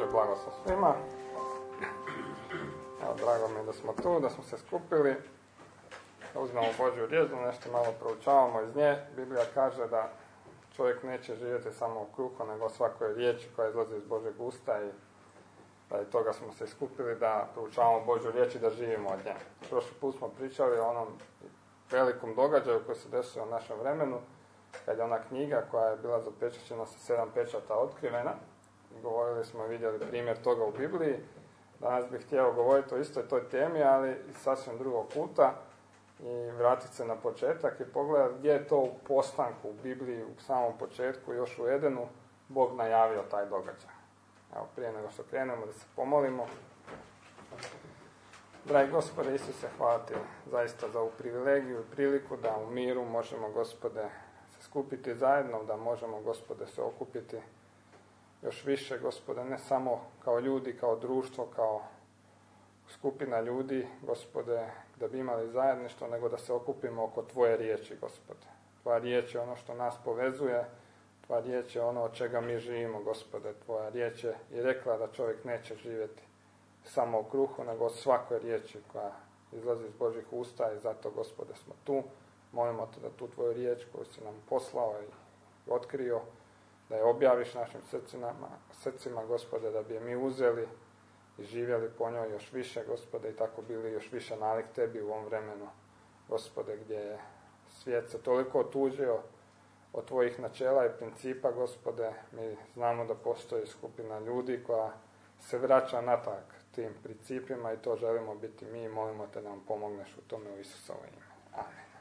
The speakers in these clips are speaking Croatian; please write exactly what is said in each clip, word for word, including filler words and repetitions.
blagoslov svima. Evo, drago mi je da smo tu, da smo se skupili, da uzmemo Božju riječ, da nešto malo proučavamo iz nje. Biblija kaže da čovjek neće živjeti samo u kruhu, nego o svakoj riječi koja izlazi iz Božjeg usta i da i toga smo se skupili da proučavamo Božju riječ i da živimo od nje. Prošli put smo pričali o onom velikom događaju koji se desio u našem vremenu, kad je ona knjiga koja je bila zapečaćena sa sedam pečata otkrivena. Govorili smo i vidjeli primjer toga u Bibliji. Danas bih htio govoriti o istoj toj temi, ali iz sasvim drugog kuta i vratiti se na početak i pogledati gdje je to u postanku u Bibliji, u samom početku, još u Edenu, Bog najavio taj događaj. Evo, prije nego što krenemo da se pomolimo. Dragi Gospode Isuse, hvala Ti zaista za ovu privilegiju i priliku da u miru možemo, Gospode, se skupiti zajedno, da možemo, Gospode, se okupiti još više, Gospode, ne samo kao ljudi, kao društvo, kao skupina ljudi, Gospode, da bi imali zajedništvo, nego da se okupimo oko Tvoje riječi, Gospode. Tvoja riječ je ono što nas povezuje, Tvoja riječ je ono od čega mi živimo, Gospode. Tvoja riječ je i rekla da čovjek neće živjeti samo u kruhu, nego od svakoj riječi koja izlazi iz Božjih usta i zato, Gospode, smo tu. Molimo Te da tu Tvoju riječ koju si nam poslao i otkrio, da je objaviš našim srcima, srcima, Gospode, da bi je mi uzeli i živjeli po njoj još više, Gospode, i tako bili još više nalik Tebi u ovom vremenu, Gospode, gdje je svijet se toliko otuđio od Tvojih načela i principa, Gospode. Mi znamo da postoji skupina ljudi koja se vraća natrag tim principima i to želimo biti mi i molimo Te da nam pomogneš u tome u Isusovo ime. Amen.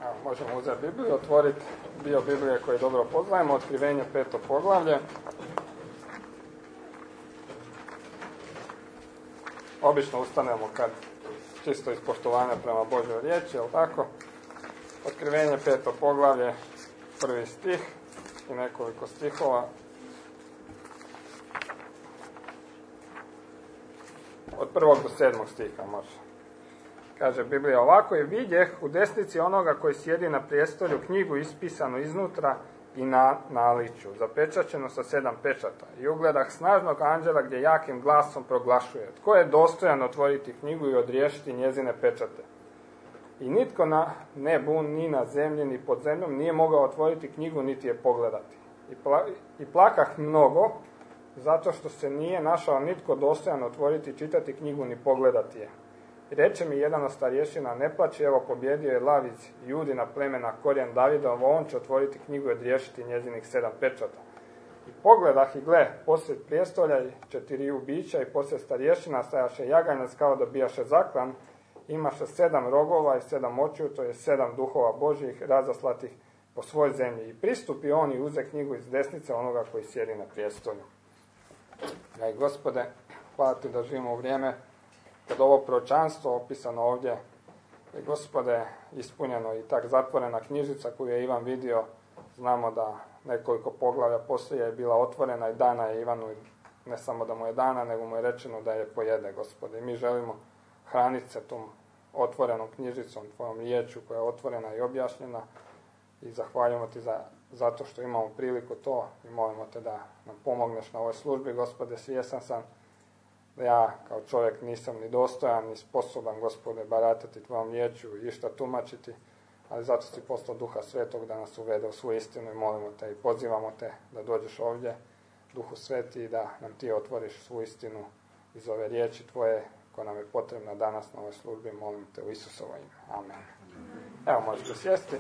Evo, možemo uzeti Bibliju, otvoriti dio Biblije koji dobro poznajemo, Otkrivenje peto poglavlje. Obično ustanemo kad čisto iz poštovanja prema Božjoj riječi, jel tako? Otkrivenje peto poglavlje, prvi stih i nekoliko stihova. Od prvog do sedmog stiha može. Kaže Biblija ovako: i vidjeh u desnici onoga koji sjedi na prijestolju knjigu ispisanu iznutra i na naličju, zapečaćeno sa sedam pečata. I ugledah snažnog anđela gdje jakim glasom proglašuje: tko je dostojan otvoriti knjigu i odriješiti njezine pečate? I nitko na nebu, ni na zemlji, ni pod zemljom nije mogao otvoriti knjigu, niti je pogledati. I, pla- i plakah mnogo, zato što se nije našao nitko dostojan otvoriti i čitati knjigu, ni pogledati je. I reče mi jedan od starješina: ne plaći, evo pobjedio je lav iz Judina plemena, korijen Davidov, on će otvoriti knjigu i odriješiti njezinih sedam pečata. I pogledah i gle, posred prijestolja i četiriju bića i posred starješina stajaše jaganjac kao da bijaše zaklan, imaše sedam rogova i sedam očiju, to je sedam duhova Božjih razaslatih po svoj zemlji. I pristupi on i uze knjigu iz desnice onoga koji sjedi na prijestolju. Dragi Gospode, hvala ti da živimo u vrijeme kad ovo proročanstvo opisano ovdje je, Gospode, ispunjeno i tak zatvorena knjižica koju je Ivan vidio. Znamo da nekoliko poglavlja poslije je bila otvorena i dana je Ivanu, ne samo da mu je dana, nego mu je rečeno da je pojede, Gospode. I mi želimo hraniti se tom otvorenom knjižicom, tvojom riječju koja je otvorena i objašnjena, i zahvaljujemo ti za, zato što imamo priliku to i molimo te da nam pomogneš na ovoj službi, Gospode. Svjestan sam da ja kao čovjek nisam ni dostojan, ni sposoban, Gospode, baratati tvojom riječju i išta tumačiti, ali zato si poslao Duha Svetog da nas uvede u svu istinu i molimo te i pozivamo te da dođeš ovdje, Duhu Sveti, i da nam ti otvoriš svu istinu iz ove riječi tvoje koja nam je potrebna danas na ovoj službi. Molim te u Isusovo ime. Amen. Evo, možete sjesti.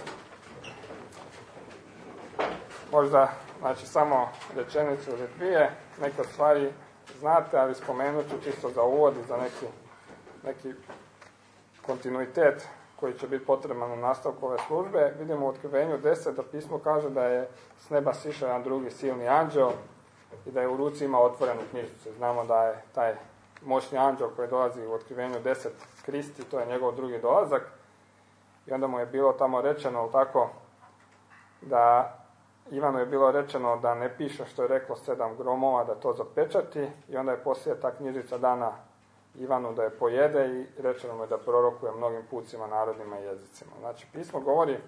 Možda, znači, samo rečenicu ili dvije, neke stvari znate, ali spomenut ću čisto za uvod i za neki, neki kontinuitet koji će biti potreban u nastavku ove službe. Vidimo u Otkrivenju deset da pismo kaže da je s neba sišao jedan drugi silni anđeo i da je u ruci imao otvorenu knjižicu. Znamo da je taj moćni anđeo koji dolazi u Otkrivenju deset Kristi, to je njegov drugi dolazak, i onda mu je bilo tamo rečeno, tako, da Ivanu je bilo rečeno da ne piše što je reklo sedam gromova, da to zapečati, i onda je poslije ta knjižica dana Ivanu da je pojede i rečeno mu je da prorokuje mnogim pucima, narodima i jezicima. Znači, pismo govori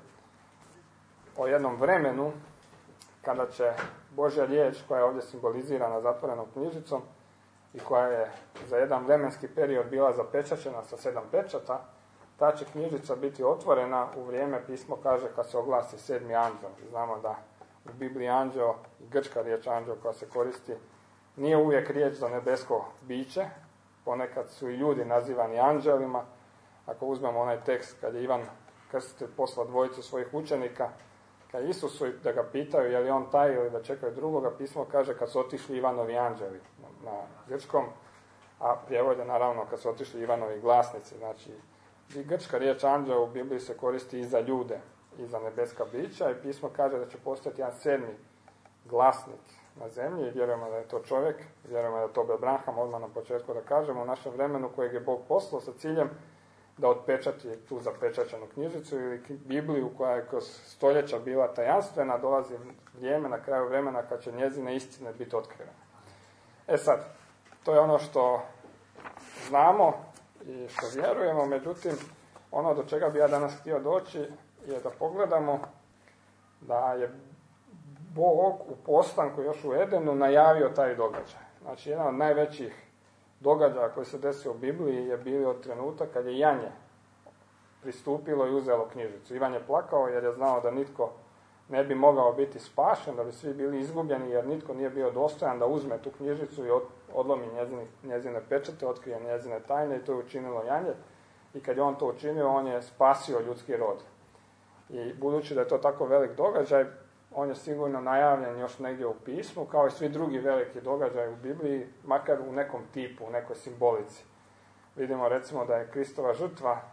o jednom vremenu kada će Božja riječ, koja je ovdje simbolizirana zatvorenom knjižicom i koja je za jedan vremenski period bila zapečaćena sa sedam pečata, ta će knjižica biti otvorena u vrijeme, pismo kaže, kad se oglasi sedmi anđeo. Znamo da u Bibliji anđeo, grčka riječ anđeo koja se koristi, nije uvijek riječ za nebesko biće, ponekad su i ljudi nazivani anđelima. Ako uzmemo onaj tekst kad je Ivan Krstitelj poslao dvojicu svojih učenika, kad Isusu da ga pitaju je li on taj ili da čekaju drugoga, pismo kaže kad su otišli Ivanovi anđeli na, na grčkom, a prijevod je naravno kad su otišli Ivanovi glasnici. Znači, grčka riječ anđeo u Bibliji se koristi i za ljude i za nebeska bića, i pismo kaže da će postati jedan sedmi glasnik na zemlji, i vjerujemo da je to čovjek, vjerujemo da je to Abraham, odmah na početku da kažemo, u našem vremenu kojeg je Bog poslao sa ciljem da otpečati tu zapečaćenu knjižicu ili Bibliju koja je kroz stoljeća bila tajanstvena. Dolazi vrijeme na kraju vremena kad će njezine istine biti otkrivene. E sad, to je ono što znamo i što vjerujemo, međutim, ono do čega bi ja danas htio doći je da pogledamo da je Bog u postanku još u Edenu najavio taj događaj. Znači, jedan od najvećih događaja koji se desio u Bibliji je bio trenutak kad je janje pristupilo i uzelo knjižicu. Ivan je plakao jer je znao da nitko ne bi mogao biti spašen, da bi svi bili izgubljeni jer nitko nije bio dostojan da uzme tu knjižicu i odlomi njezine, njezine pečate, otkrije njezine tajne, i to je učinilo janje. I kad je on to učinio, on je spasio ljudski rod. I budući da je to tako velik događaj, on je sigurno najavljen još negdje u pismu, kao i svi drugi veliki događaji u Bibliji, makar u nekom tipu, u nekoj simbolici. Vidimo recimo da je Kristova žrtva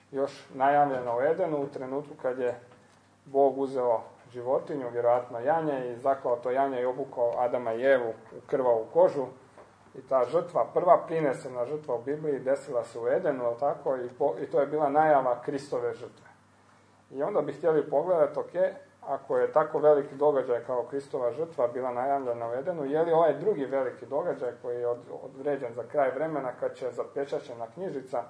još najavljeno u Edenu u trenutku kad je Bog uzeo životinju, vjerojatno janje, i zaklao to janje i obukao Adama i Evu u krvavu kožu. I ta žrtva, prva prinesena žrtva u Bibliji, desila se u Edenu, ali tako, i, po, i to je bila najava Kristove žrtve. I onda bi htjeli pogledati, ok, ako je tako veliki događaj kao Kristova žrtva bila najavljena u Edenu, je li ovaj drugi veliki događaj koji je određen za kraj vremena, kad će zapečaćena knjižica,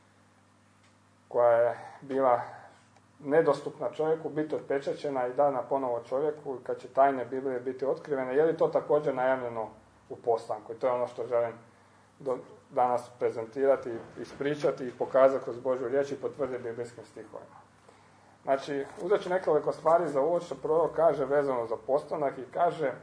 koja je bila nedostupna čovjeku, biti otpečaćena i dana ponovo čovjeku, kad će tajne Biblije biti otkrivene, je li to također najavljeno u postanku? I to je ono što želim do, danas prezentirati, ispričati i pokazati kroz Božju riječ i potvrditi biblijskim stihovima. Znači, uzet ću nekoliko stvari za ovo što prorok kaže vezano za postanak i kaže,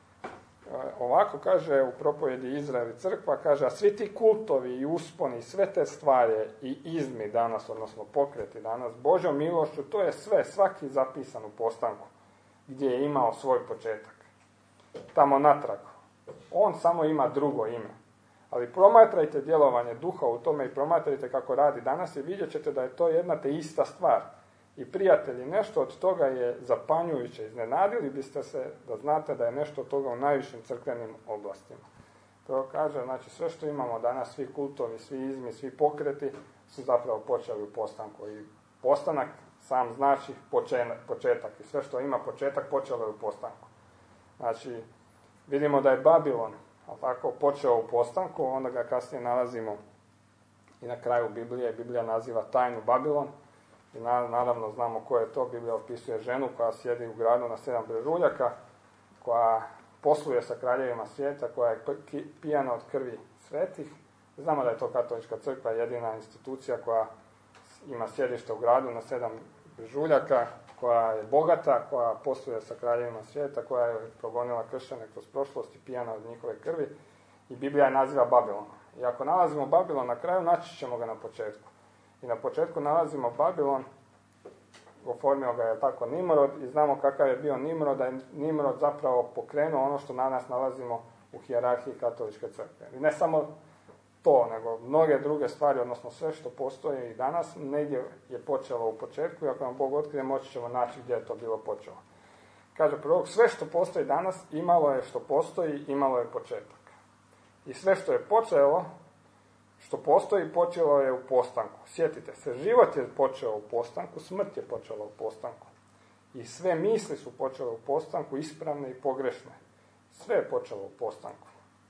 ovako kaže u propovjedi Izrael i crkva, kaže, a svi ti kultovi i usponi i sve te stvari i izmi danas, odnosno pokreti danas, Božjom milošću, to je sve, svaki zapisan u postanku, gdje je imao svoj početak. Tamo natrag. On samo ima drugo ime. Ali promatrajte djelovanje duha u tome i promatrajte kako radi danas i vidjet ćete da je to jedna te ista stvar. I prijatelji, nešto od toga je zapanjujuće. Iznenadili biste se da znate da je nešto od toga u najvišim crkvenim oblastima. To kaže, znači sve što imamo danas, svi kultovi, svi izmi, svi pokreti su zapravo počeli u postanku. I postanak sam znači početak. I sve što ima početak počelo je u postanku. Znači, vidimo da je Babilon, ali tako, počeo u postanku, onda ga kasnije nalazimo i na kraju Biblije. Biblija naziva tajnu Babilon. I naravno znamo ko je to. Biblija opisuje ženu koja sjedi u gradu na sedam brežuljaka, koja posluje sa kraljevima svijeta, koja je pijana od krvi svetih. Znamo da je to katolička crkva, jedina institucija koja ima sjedište u gradu na sedam brežuljaka, koja je bogata, koja posluje sa kraljevima svijeta, koja je progonila kršćane kroz prošlost i pijana od njihove krvi. I Biblija je naziva Babilon. I ako nalazimo Babilon na kraju, naći ćemo ga na početku. I na početku nalazimo Babilon, oformio ga je tako Nimrod, i znamo kakav je bio Nimrod, da je Nimrod zapravo pokrenuo ono što danas nalazimo u hijerarhiji katoličke crkve. I ne samo to, nego mnoge druge stvari, odnosno sve što postoji i danas, negdje je počelo u početku i ako nam Bog otkrije, moći ćemo naći gdje je to bilo počelo. Kaže prorok, sve što postoji danas, imalo je što postoji, imalo je početak. I sve što je počelo, što postoji, počelo je u postanku. Sjetite se, život je počeo u postanku, smrt je počela u postanku. I sve misli su počele u postanku, ispravne i pogrešne. Sve je počelo u postanku.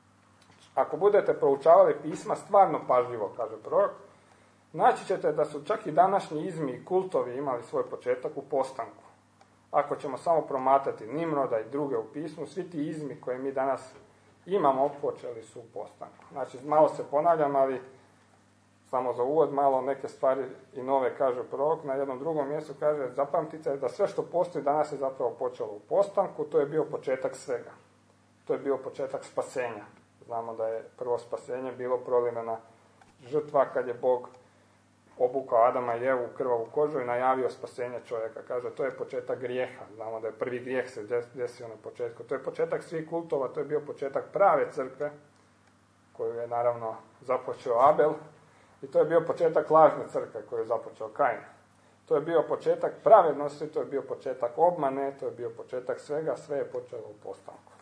Ako budete proučavali pisma stvarno pažljivo, kaže prorok, naći ćete da su čak i današnji izmi i kultovi imali svoj početak u postanku. Ako ćemo samo promatrati Nimroda i druge u pismu, svi ti izmi koje mi danas imamo, počeli su u postanku. Znači, malo se ponavljam, ali samo za uvod, malo neke stvari i nove kaže prorok. Na jednom drugom mjestu kaže, zapamtite da sve što postoji danas je zapravo počelo u postanku, to je bio početak svega. To je bio početak spasenja. Znamo da je prvo spasenje bilo prolivena žrtva kad je Bog obukao Adama i Evu u krvavu kožu i najavio spasenje čovjeka. Kaže, to je početak grijeha. Znamo da je prvi grijeh se desio na početku. To je početak svih kultova, to je bio početak prave crkve, koju je naravno započeo Abel, i to je bio početak lažne crkve koju je započeo Kain. To je bio početak pravednosti, to je bio početak obmane, to je bio početak svega, sve je počelo u postanku.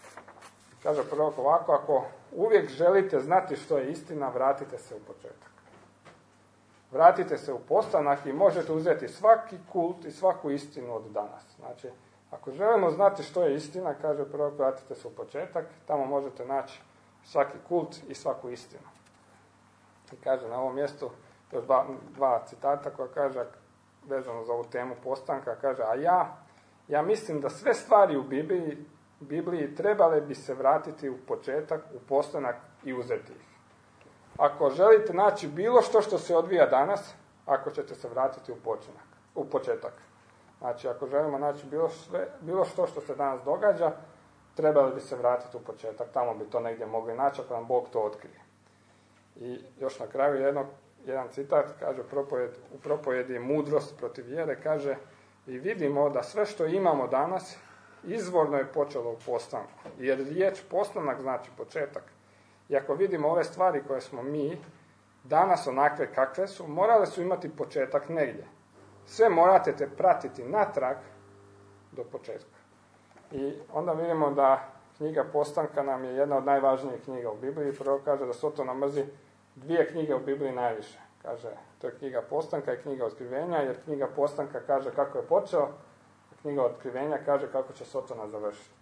Kaže prorok ovako, ako uvijek želite znati što je istina, vratite se u početak. Vratite se u postanak i možete uzeti svaki kult i svaku istinu od danas. Znači, ako želimo znati što je istina, kaže prorok, vratite se u početak, tamo možete naći svaki kult i svaku istinu. I kaže na ovom mjestu još dva, dva citata koja kaže, vezano za ovu temu postanka, kaže, a ja, ja mislim da sve stvari u Bibliji, Bibliji trebale bi se vratiti u početak, u postanak i uzeti ih. Ako želite naći bilo što što se odvija danas, ako ćete se vratiti u počinak, u početak. Znači, ako želimo naći bilo, sve, bilo što što se danas događa, trebali bi se vratiti u početak. Tamo bi to negdje mogli naći, ako nam Bog to otkrije. I još na kraju jedno, jedan citat, kaže propovjed, u propovjedi Mudrost protiv vjere, kaže, i vidimo da sve što imamo danas, izvorno je počelo u postanku. Jer riječ postanak znači početak. I ako vidimo ove stvari koje smo mi danas onakve kakve su, morale su imati početak negdje. Sve morate te pratiti natrag do početka. I onda vidimo da knjiga Postanka nam je jedna od najvažnijih knjiga u Bibliji. Prvo kaže da Sotona mrzi dvije knjige u Bibliji najviše. Kaže, to je knjiga Postanka i knjiga Otkrivenja, jer knjiga Postanka kaže kako je počeo, a knjiga Otkrivenja kaže kako će Sotona završiti.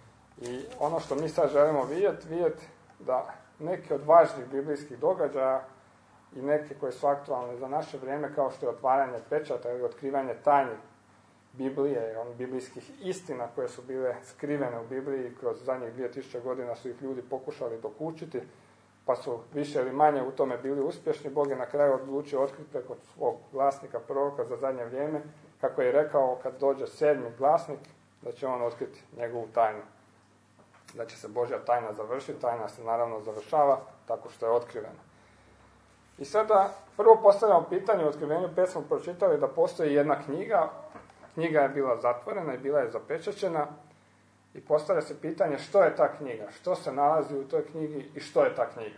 I ono što mi sad želimo vidjeti, vidjeti da neke od važnih biblijskih događaja i neke koje su aktualne za naše vrijeme, kao što je otvaranje pečata ili otkrivanje tajnih Biblije, on biblijskih istina koje su bile skrivene u Bibliji, kroz zadnjih dvije tisuće godina su ih ljudi pokušali dokučiti, pa su više ili manje u tome bili uspješni. Bog je na kraju odlučio otkriti preko svog glasnika proroka za zadnje vrijeme, kako je rekao kad dođe sedmi glasnik, da će on otkriti njegovu tajnu. Da će se Božja tajna završiti, tajna se naravno završava tako što je otkrivena. I sada prvo postavljamo pitanje, u Otkrivenju pet smo pročitali da postoji jedna knjiga, knjiga je bila zatvorena i bila je zapečaćena i postavlja se pitanje što je ta knjiga, što se nalazi u toj knjigi i što je ta knjiga.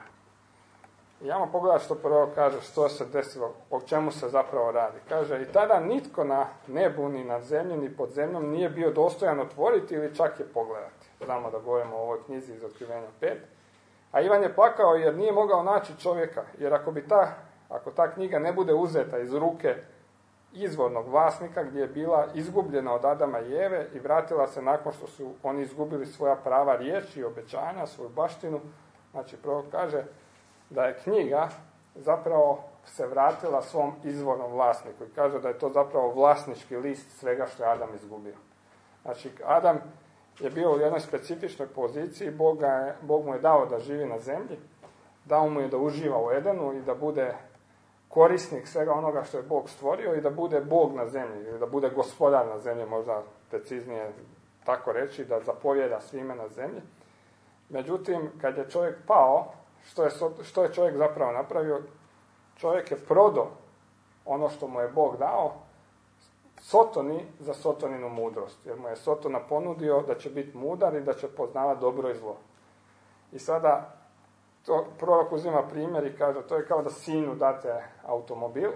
I ajmo pogledati što prvo kaže, što se desilo, o čemu se zapravo radi. Kaže, i tada nitko na nebu, ni na zemlji, ni pod zemljom nije bio dostojan otvoriti ili čak je pogledati. Znamo da govorimo o ovoj knjizi iz Otkrivenja pet. A Ivan je plakao jer nije mogao naći čovjeka, jer ako bi ta, ako ta knjiga ne bude uzeta iz ruke izvornog vlasnika, gdje je bila izgubljena od Adama i Eve i vratila se nakon što su oni izgubili svoja prava riječi i obećanja, svoju baštinu, znači prvo kaže da je knjiga zapravo se vratila svom izvornom vlasniku i kaže da je to zapravo vlasnički list svega što je Adam izgubio. Znači, Adam je bio u jednoj specifičnoj poziciji, Bog, je, Bog mu je dao da živi na zemlji, dao mu je da uživa u Edenu i da bude korisnik svega onoga što je Bog stvorio i da bude Bog na zemlji, ili da bude gospodar na zemlji, možda preciznije tako reći, da zapovjeda svime na zemlji. Međutim, kad je čovjek pao, što je, što je čovjek zapravo napravio? Čovjek je prodao ono što mu je Bog dao Sotoni za Sotoninu mudrost, jer mu je Sotona ponudio da će biti mudar i da će poznavati dobro i zlo. I sada to prorok uzima primjer i kaže, to je kao da sinu date automobil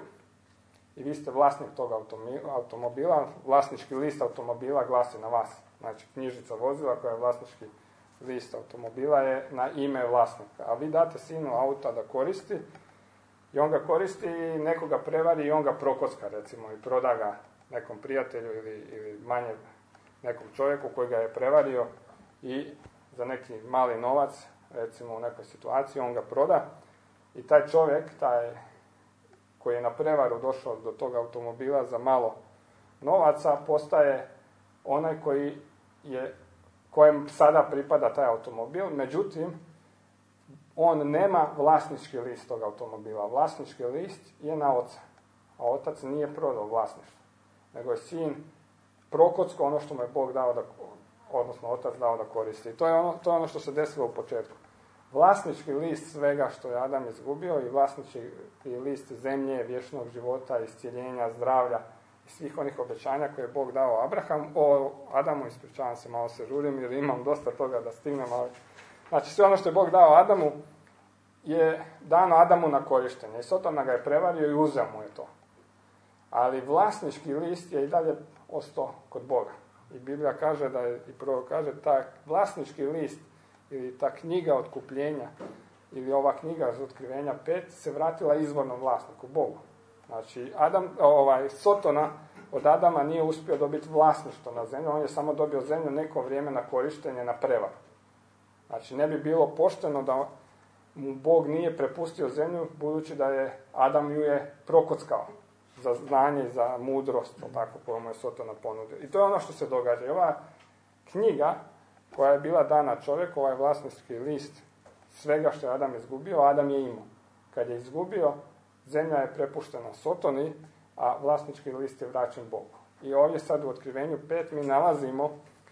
i vi ste vlasnik tog automobila, vlasnički list automobila glasi na vas. Znači, knjižica vozila koja je vlasnički list automobila je na ime vlasnika, a vi date sinu auta da koristi i on ga koristi i nekoga prevari i on ga prokocka, recimo, i proda ga nekom prijatelju ili, ili manje nekom čovjeku koji ga je prevario i za neki mali novac, recimo u nekoj situaciji, on ga proda i taj čovjek, taj koji je na prevaru došao do tog automobila za malo novaca, postaje onaj koji je, kojem sada pripada taj automobil, međutim, on nema vlasnički list tog automobila. Vlasnički list je na oca, a otac nije prodao vlasništvo, nego je sin prokocko ono što mu je Bog dao da, odnosno otac dao da koristi. I to je ono, to je ono što se desilo u početku. Vlasnički list svega što je Adam izgubio i vlasnički list zemlje, vječnog života, iscijeljenja, zdravlja i svih onih obećanja koje je Bog dao Abraham, o Adamu, ispričavam se, malo se žurim jer imam dosta toga da stignem, ali znači sve ono što je Bog dao Adamu je dano Adamu na korištenje i Sotona ga je prevario i uzeo mu je to. Ali vlasnički list je i dalje ostao kod Boga. I Biblija kaže da je, i prvo kaže, ta vlasnički list ili ta knjiga otkupljenja ili ova knjiga za Otkrivenja pet se vratila izvornom vlasniku, Bogu. Znači, Adam, ovaj, Sotona od Adama nije uspio dobiti vlasništvo na zemlju, on je samo dobio zemlju neko vrijeme na korištenje, na prevaru. Znači, ne bi bilo pošteno da mu Bog nije prepustio zemlju, budući da je Adam ju je prokockao za znanje i za mudrost, tako koju mu je Sotona ponudio. I to je ono što se događa. I ova knjiga koja je bila dana čovjeku, ovaj vlasnički list svega što je Adam izgubio, Adam je imao. Kad je izgubio, zemlja je prepuštena Sotoni, a vlasnički list je vraćen Bogu. I ovdje sad u Otkrivenju pet mi nalazimo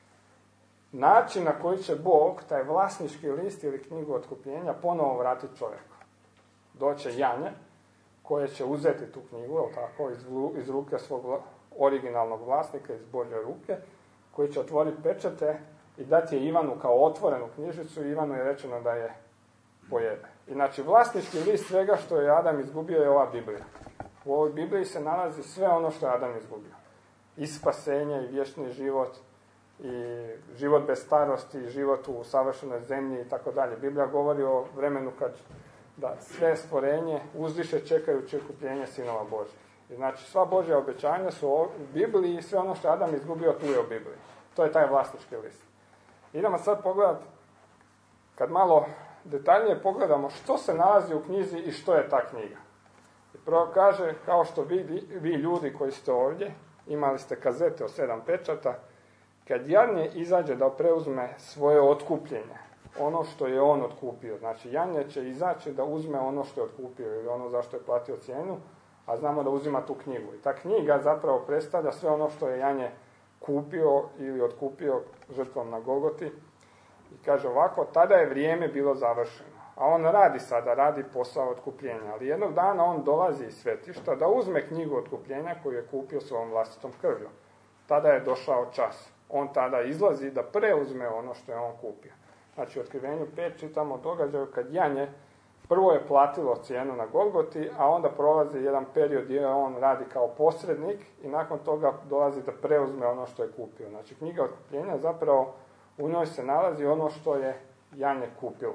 način na koji će Bog taj vlasnički list ili knjigu otkupljenja ponovo vratiti čovjeku. Doće janje koje će uzeti tu knjigu, tako, iz, iz ruke svog originalnog vlasnika, iz Božje ruke, koji će otvoriti pečate i dati je Ivanu kao otvorenu knjižicu. Ivanu je rečeno da je pojede. Inači, vlasnički list svega što je Adam izgubio je ova Biblija. U ovoj Bibliji se nalazi sve ono što je Adam izgubio. I spasenje, i vječni život, i život bez starosti, i život u savršenoj zemlji i tako dalje. Biblija govori o vremenu kad da sve stvorenje uzdiše čekajući otkupljenje sinova Božjih. I znači, sva Božja obećanja su u Bibliji i sve ono što je Adam izgubio tu je u Bibliji. To je taj vlasnički list. Idemo sad pogledati, kad malo detaljnije pogledamo što se nalazi u knjizi i što je ta knjiga. I prvo kaže, kao što vi, vi ljudi koji ste ovdje, imali ste kazete o sedam pečata, kad janje izađe da preuzme svoje otkupljenje, ono što je on otkupio. Znači, janje će izaći da uzme ono što je otkupio ili ono zašto je platio cijenu, a znamo da uzima tu knjigu. I ta knjiga zapravo predstavlja sve ono što je janje kupio ili otkupio žrtvom na Golgoti. I kaže ovako, tada je vrijeme bilo završeno. A on radi sada, radi posao otkupljenja. Ali jednog dana on dolazi iz svetišta da uzme knjigu otkupljenja koju je kupio svojom vlastitom krvlju. Tada je došao čas. On tada izlazi da preuzme ono što je on kupio. Znači, u Otkrivenju pet čitamo događaju kad janje prvo je platilo cijenu na Golgoti, a onda prolazi jedan period gdje on radi kao posrednik i nakon toga dolazi da preuzme ono što je kupio. Znači, knjiga otkupljenja zapravo u njoj se nalazi ono što je janje kupilo.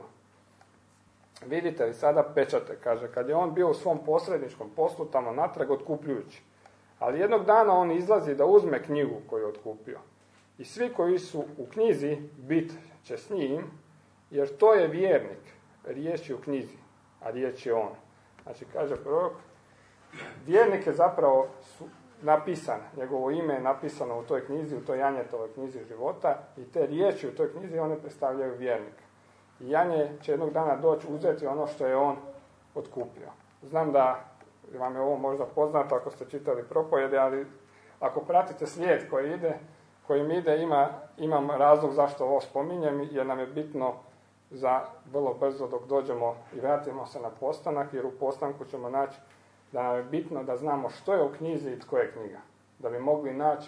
Vidite li sada pečate, kaže, kad je on bio u svom posredničkom poslu tamo natrag otkupljujući. Ali jednog dana on izlazi da uzme knjigu koju je otkupio. I svi koji su u knjizi bit će s njim, jer to je vjernik. Riječ je u knjizi, a riječ je on. Znači, kaže prorok, vjernik je zapravo su, napisan, njegovo ime je napisano u toj knjizi, u toj Janjetovoj knjizi života i te riječi u toj knjizi one predstavljaju vjernika. I Janje će jednog dana doći uzeti ono što je on otkupio. Znam da vam je ovo možda poznato ako ste čitali propovjede, ali ako pratite svijet koji ide, kojim ide, ima, imam razlog zašto ovo spominjem, jer nam je bitno za vrlo brzo dok dođemo i vratimo se na postanak, jer u postanku ćemo naći da nam je bitno da znamo što je u knjizi i tko je knjiga. Da bi mogli naći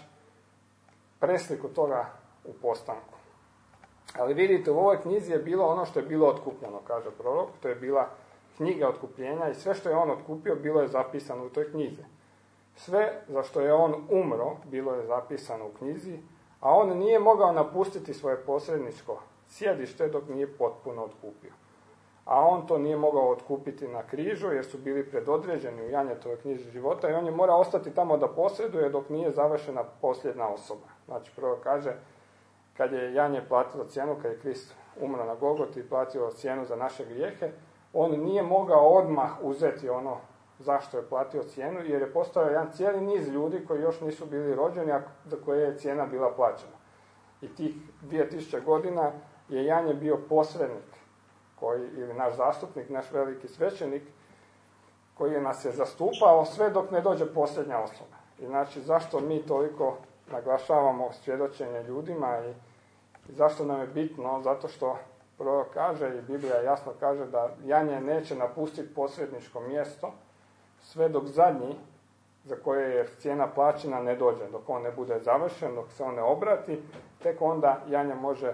presliku toga u postanku. Ali vidite, u ovoj knjizi je bilo ono što je bilo otkupljeno, kaže prorok. To je bila knjiga otkupljenja i sve što je on otkupio bilo je zapisano u toj knjizi. Sve za što je on umro bilo je zapisano u knjizi, a on nije mogao napustiti svoje posredničko sjedište dok nije potpuno otkupio. A on to nije mogao otkupiti na križu jer su bili predodređeni u Janjetovoj knjizi života i on je morao ostati tamo da posreduje dok nije završena posljedna osoba. Znači, prvo kaže, kad je Janje platilo cijenu, kad je Krist umro na Golgoti i platio cijenu za naše grijehe, on nije mogao odmah uzeti ono zašto je platio cijenu, jer je postojao jedan cijeli niz ljudi koji još nisu bili rođeni, a za koje je cijena bila plaćena. I tih dvije tisuće godina je Janje bio posrednik, koji, ili naš zastupnik, naš veliki svećenik, koji je nas je zastupao sve dok ne dođe posljednja osoba. I znači, zašto mi toliko naglašavamo svjedočenje ljudima i, i zašto nam je bitno? Zato što prorok kaže i Biblija jasno kaže da Janje neće napustiti posredničko mjesto sve dok zadnji za koje je cijena plaćena ne dođe, dok on ne bude završen, dok se on ne obrati, tek onda Janje može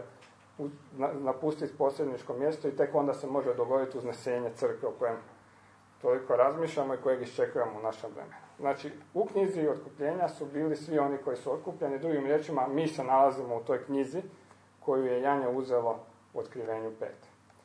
napustiti posredničko mjesto i tek onda se može dogoditi uznesenje crkve o kojem toliko razmišljamo i kojeg iščekujemo u našem vremenu. Znači, u knjizi otkupljenja su bili svi oni koji su otkupljeni, drugim riječima, mi se nalazimo u toj knjizi koju je Janje uzelo u Otkrivenju pet.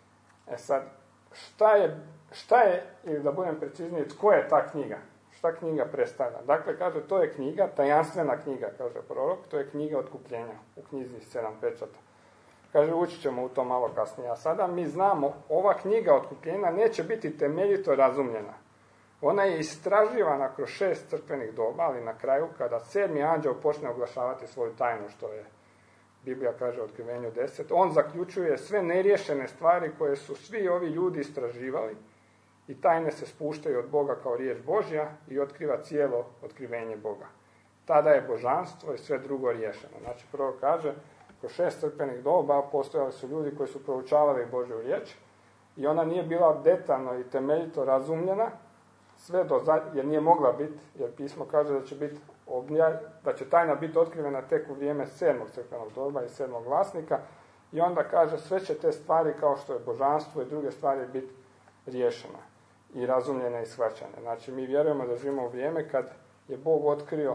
E sad, šta je, šta je, ili da budem precizniji, tko je ta knjiga? Šta knjiga predstavlja? Dakle, kaže, to je knjiga, tajanstvena knjiga, kaže prorok, to je knjiga otkupljenja u knjizi sedam pečata. Kaže, učit ćemo u to malo kasnije. A sada mi znamo, ova knjiga otkupljenja neće biti temeljito razumljena. Ona je istraživana kroz šest crkvenih doba, ali na kraju, kada sedmi anđeo počne oglašavati svoju tajnu, što je Biblija kaže u Otkrivenju deset, on zaključuje sve neriješene stvari koje su svi ovi ljudi istraživali i tajne se spuštaju od Boga kao riječ Božja i otkriva cijelo otkrivenje Boga. Tada je božanstvo i sve drugo riješeno. Znači, prvo kaže, kroz šest crkvenih doba postojali su ljudi koji su proučavali Božju riječ i ona nije bila detaljno i temeljito razumljena, sve do zadnje, jer nije mogla biti, jer pismo kaže da će biti obnja, da će tajna biti otkrivena tek u vrijeme sedmog crkvenog doba i sedmog vlasnika, i onda kaže sve će te stvari kao što je božanstvo i druge stvari biti riješene i razumljene i shvaćene. Znači mi vjerujemo da živimo u vrijeme kad je Bog otkrio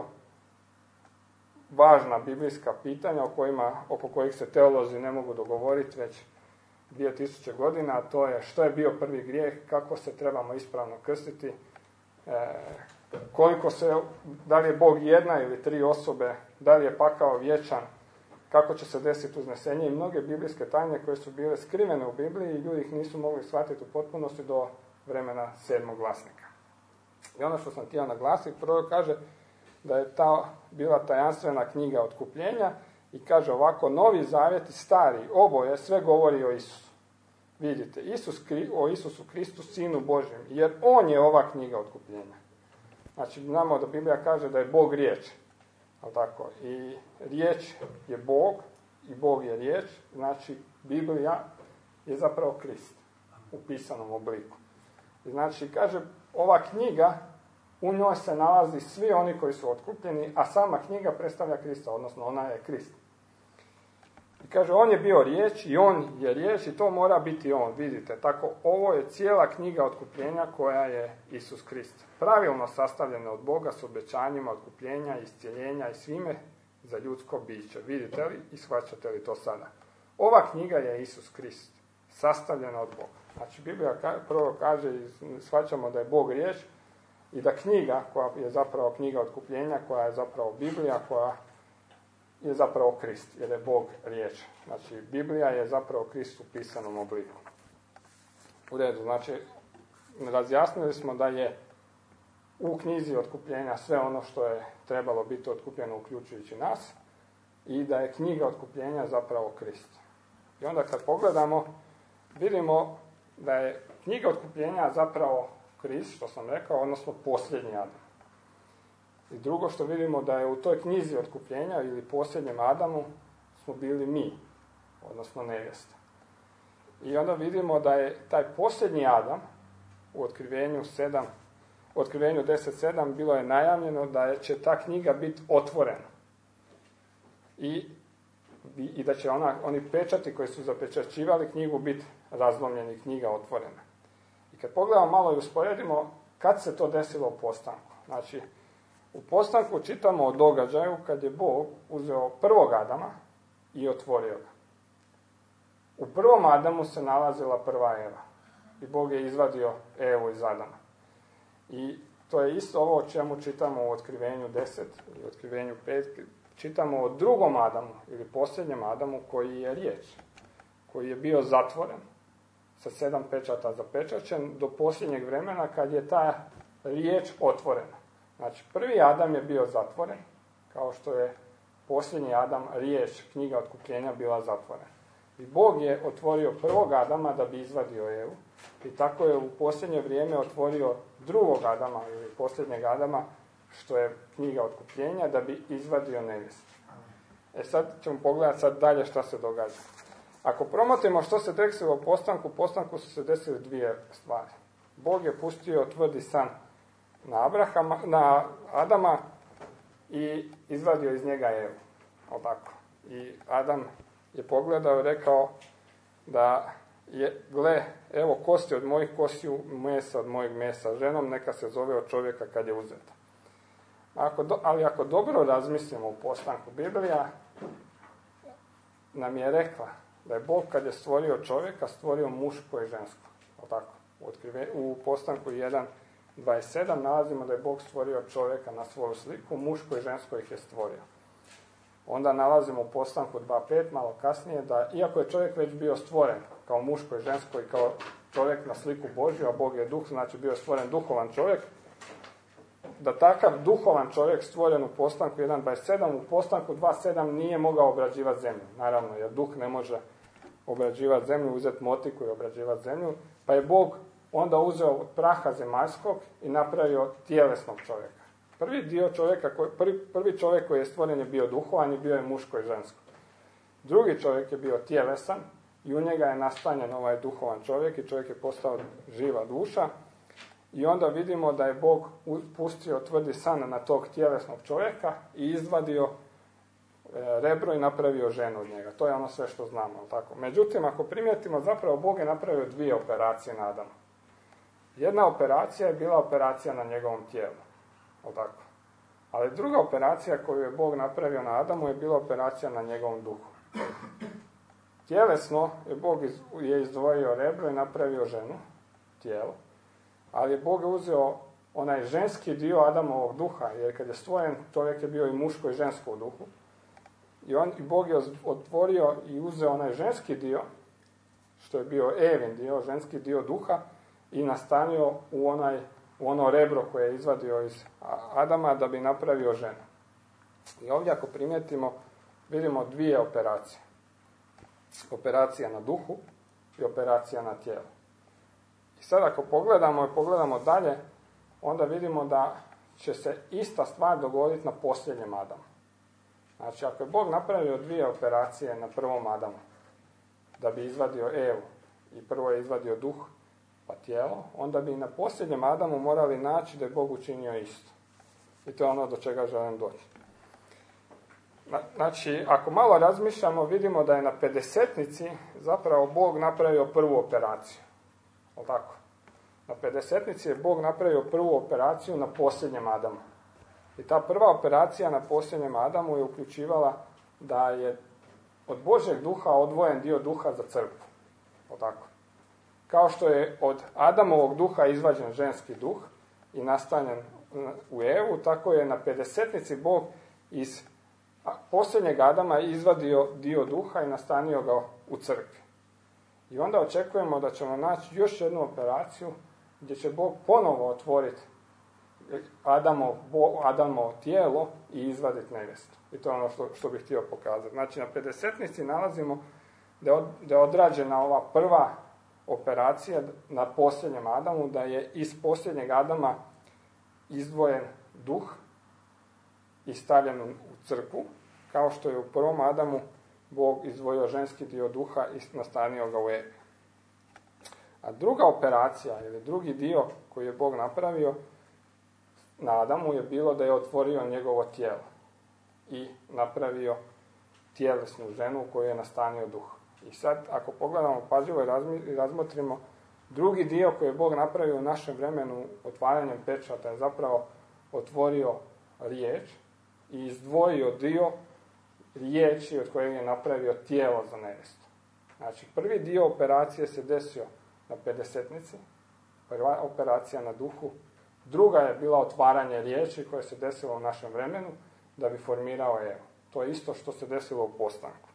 važna biblijska pitanja o kojima, oko kojih se teolozi ne mogu dogovoriti već dvije tisuće godina, a to je što je bio prvi grijeh, kako se trebamo ispravno krstiti, e, koliko se, da li je Bog jedna ili tri osobe, da li je pakao vječan, kako će se desiti uznesenje i mnoge biblijske tajne koje su bile skrivene u Bibliji i ljudi ih nisu mogli shvatiti u potpunosti do vremena sedmog glasnika. I ono što sam htio naglasiti, prvo kaže da je ta bila tajanstvena knjiga otkupljenja i kaže ovako, Novi Zavjet i Stari, oboje sve govori o Isusu. Vidite, Isus, o Isusu Kristu, Sinu Božjem, jer On je ova knjiga otkupljenja. Znači, znamo da Biblija kaže da je Bog riječ. Tako? I riječ je Bog i Bog je riječ, znači Biblija je zapravo Krist u pisanom obliku. I znači, kaže, ova knjiga, u njoj se nalazi svi oni koji su otkupljeni, a sama knjiga predstavlja Krista, odnosno ona je Krist. I kaže, on je bio riječ i on je riječ i to mora biti on, vidite. Tako, ovo je cijela knjiga otkupljenja koja je Isus Krist. Pravilno sastavljena od Boga s obećanjima otkupljenja, iscijeljenja i svime za ljudsko biće. Vidite li i shvaćate li to sada? Ova knjiga je Isus Krist, sastavljena od Boga. Znači, Biblija prvo kaže i shvaćamo da je Bog riječ i da knjiga, koja je zapravo knjiga otkupljenja, koja je zapravo Biblija, koja je zapravo Krist, jer je Bog riječ. Znači, Biblija je zapravo Krist u pisanom obliku. U redu, znači, razjasnili smo da je u knjizi otkupljenja sve ono što je trebalo biti otkupljeno, uključujući nas, i da je knjiga otkupljenja zapravo Krist. I onda kad pogledamo, vidimo da je knjiga otkupljenja zapravo Krist, što sam rekao, odnosno posljednji Adam. I drugo što vidimo da je u toj knjizi otkupljenja ili posljednjem Adamu smo bili mi, odnosno nevjesta. I onda vidimo da je taj posljednji Adam u otkrivenju sedam, u otkrivenju deset sedam bilo je najavljeno da će ta knjiga biti otvorena. I, i da će ona, oni pečati koji su zapečaćivali knjigu biti razlomljeni, knjiga otvorena. I kad pogledamo malo i usporedimo kad se to desilo u postanku. Znači, u postanku čitamo o događaju kad je Bog uzeo prvog Adama i otvorio ga. U prvom Adamu se nalazila prva Eva i Bog je izvadio Evu iz Adama. I to je isto ovo o čemu čitamo u otkrivenju deset ili otkrivenju pet. Čitamo o drugom Adamu ili posljednjem Adamu koji je riječ, koji je bio zatvoren sa sedam pečata zapečaćen do posljednjeg vremena kad je ta riječ otvorena. Znači, prvi Adam je bio zatvoren, kao što je posljednji Adam, riječ, knjiga otkupljenja, bila zatvorena. I Bog je otvorio prvog Adama da bi izvadio Evu, i tako je u posljednje vrijeme otvorio drugog Adama, ili posljednjeg Adama, što je knjiga otkupljenja, da bi izvadio nevjestu. E sad ćemo pogledati sad dalje šta se događa. Ako promotrimo što se desilo u postanku, u postanku su se desile dvije stvari. Bog je pustio tvrdi san na, Abrahama, na Adama i izvadio iz njega Evu. Ovako. I Adam je pogledao i rekao da je, gle, evo kosti od mojih kostiju, mesa od mojeg mesa, ženom neka se zove od čovjeka kad je uzeta. Ako do, ali ako dobro razmislimo u postanku, Biblija nam je rekla da je Bog kad je stvorio čovjeka, stvorio muško i žensko. Tako. U, otkrive, u postanku jedan dvadeset sedam nalazimo da je Bog stvorio čovjeka na svoju sliku, muško i žensko ih je stvorio. Onda nalazimo u postanku dva pet, malo kasnije, da iako je čovjek već bio stvoren kao muško i žensko i kao čovjek na sliku Božju, a Bog je duh, znači bio stvoren duhovan čovjek, da takav duhovan čovjek stvoren u postanku jedan dvadeset sedam, u postanku dva sedam nije mogao obrađivati zemlju. Naravno, jer duh ne može obrađivati zemlju, uzeti motiku i obrađivati zemlju, pa je Bog onda uzeo od praha zemaljskog i napravio tjelesnog čovjeka. Prvi dio čovjeka, prvi, prvi čovjek koji je stvoren je bio duhovan i bio je muško i žensko. Drugi čovjek je bio tjelesan i u njega je nastanjen ovaj duhovan čovjek i čovjek je postao živa duša. I onda vidimo da je Bog pustio tvrdi san na tog tjelesnog čovjeka i izvadio rebro i napravio ženu od njega. To je ono sve što znamo. Tako? Međutim, ako primijetimo, zapravo Bog je napravio dvije operacije na Adamu. Jedna operacija je bila operacija na njegovom tijelu. Tako? Ali druga operacija koju je Bog napravio na Adamu je bila operacija na njegovom duhu. Tjelesno je Bog iz, je izdvojio rebro i napravio ženu, tijelo, ali je Bog uzeo onaj ženski dio Adamovog duha, jer kad je stvoren, čovjek je bio i muško i žensko u duhu. I, on, i Bog je otvorio i uzeo onaj ženski dio, što je bio Evin dio, ženski dio duha, i nastanio u, onaj, u ono rebro koje je izvadio iz Adama da bi napravio ženu. I ovdje ako primijetimo, vidimo dvije operacije. Operacija na duhu i operacija na tijelu. I sad ako pogledamo i pogledamo dalje, onda vidimo da će se ista stvar dogoditi na posljednjem Adamu. Znači, ako je Bog napravio dvije operacije na prvom Adamu, da bi izvadio Evu, i prvo je izvadio duh, pa tijelo, onda bi na posljednjem Adamu morali naći da je Bog učinio isto. I to je ono do čega želim doći. Znači, ako malo razmišljamo, vidimo da je na pedesetnici zapravo Bog napravio prvu operaciju. Jel' tako? Na pedesetnici je Bog napravio prvu operaciju na posljednjem Adamu. I ta prva operacija na posljednjem Adamu je uključivala da je od Božjeg duha odvojen dio duha za crkvu. Jel' tako? Kao što je od Adamovog duha izvađen ženski duh i nastanjen u Evu, tako je na pedesetnici Bog iz posljednjeg Adama izvadio dio duha i nastanio ga u crkvi. I onda očekujemo da ćemo naći još jednu operaciju gdje će Bog ponovo otvoriti Adamov, Adamovo tijelo i izvaditi nevjestu. I to je ono što, što bih htio pokazati. Znači, na pedesetnici nalazimo da je, od, da je odrađena ova prva operacija na posljednjem Adamu, da je iz posljednjeg Adama izdvojen duh i stavljen u crkvu, kao što je u prvom Adamu Bog izdvojio ženski dio duha i nastanio ga u Evi. A druga operacija, ili drugi dio koji je Bog napravio na Adamu, je bilo da je otvorio njegovo tijelo i napravio tjelesnu ženu u kojoj je nastanio duh. I sad, ako pogledamo pažljivo i razmotrimo, drugi dio koji je Bog napravio u našem vremenu otvaranjem pečata je zapravo otvorio riječ i izdvojio dio riječi od kojeg je napravio tijelo za nevjestu. Znači, prvi dio operacije se desio na pedesetnici, prva operacija na duhu, druga je bila otvaranje riječi koje se desilo u našem vremenu da bi formirao Evu. To je isto što se desilo u postanku.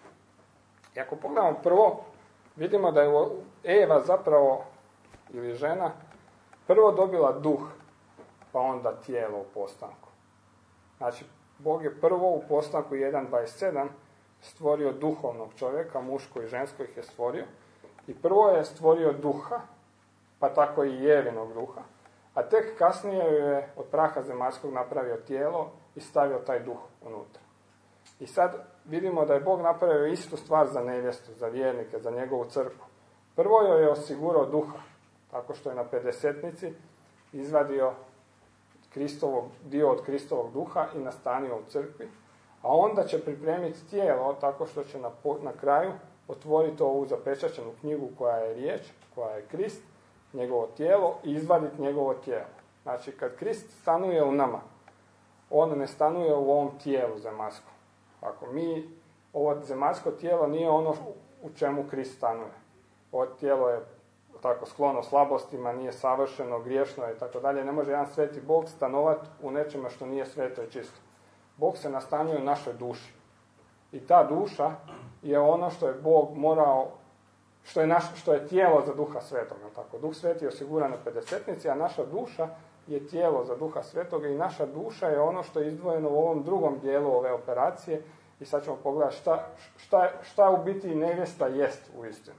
I ako pogledamo prvo, vidimo da je Eva zapravo, ili žena, prvo dobila duh, pa onda tijelo u postanku. Znači, Bog je prvo u postanku jedan dvadeset sedam stvorio duhovnog čovjeka, muško i žensko ih je stvorio. I prvo je stvorio duha, pa tako i Evinog duha. A tek kasnije je od praha zemaljskog napravio tijelo i stavio taj duh unutra. I sad vidimo da je Bog napravio istu stvar za nevjestu, za vjernike, za njegovu crkvu. Prvo joj je osigurao duha, tako što je na pedesetnici izvadio Kristovog, dio od Kristovog duha i nastanio u crkvi, a onda će pripremiti tijelo tako što će na, na kraju otvoriti ovu zapečaćenu knjigu koja je riječ, koja je Krist, njegovo tijelo, i izvaditi njegovo tijelo. Znači, kad Krist stanuje u nama, on ne stanuje u ovom tijelu zemaljskom. Ako mi, ovo zemaljsko tijelo nije ono u čemu Krist stanuje. Ovo tijelo je tako sklono slabostima, nije savršeno, griješno i tako dalje. Ne može jedan sveti Bog stanovati u nečemu što nije sveto i čisto. Bog se nastanjuje u našoj duši. I ta duša je ono što je Bog morao, što je, naš, što je tijelo za Duha Svetoga. Tako. Duh Sveti je osiguran na pedesetnici, a naša duša je tijelo za Duha Svetoga i naša duša je ono što je izdvojeno u ovom drugom dijelu ove operacije. I sad ćemo pogledati šta, šta, šta u biti nevjesta jest u istinu.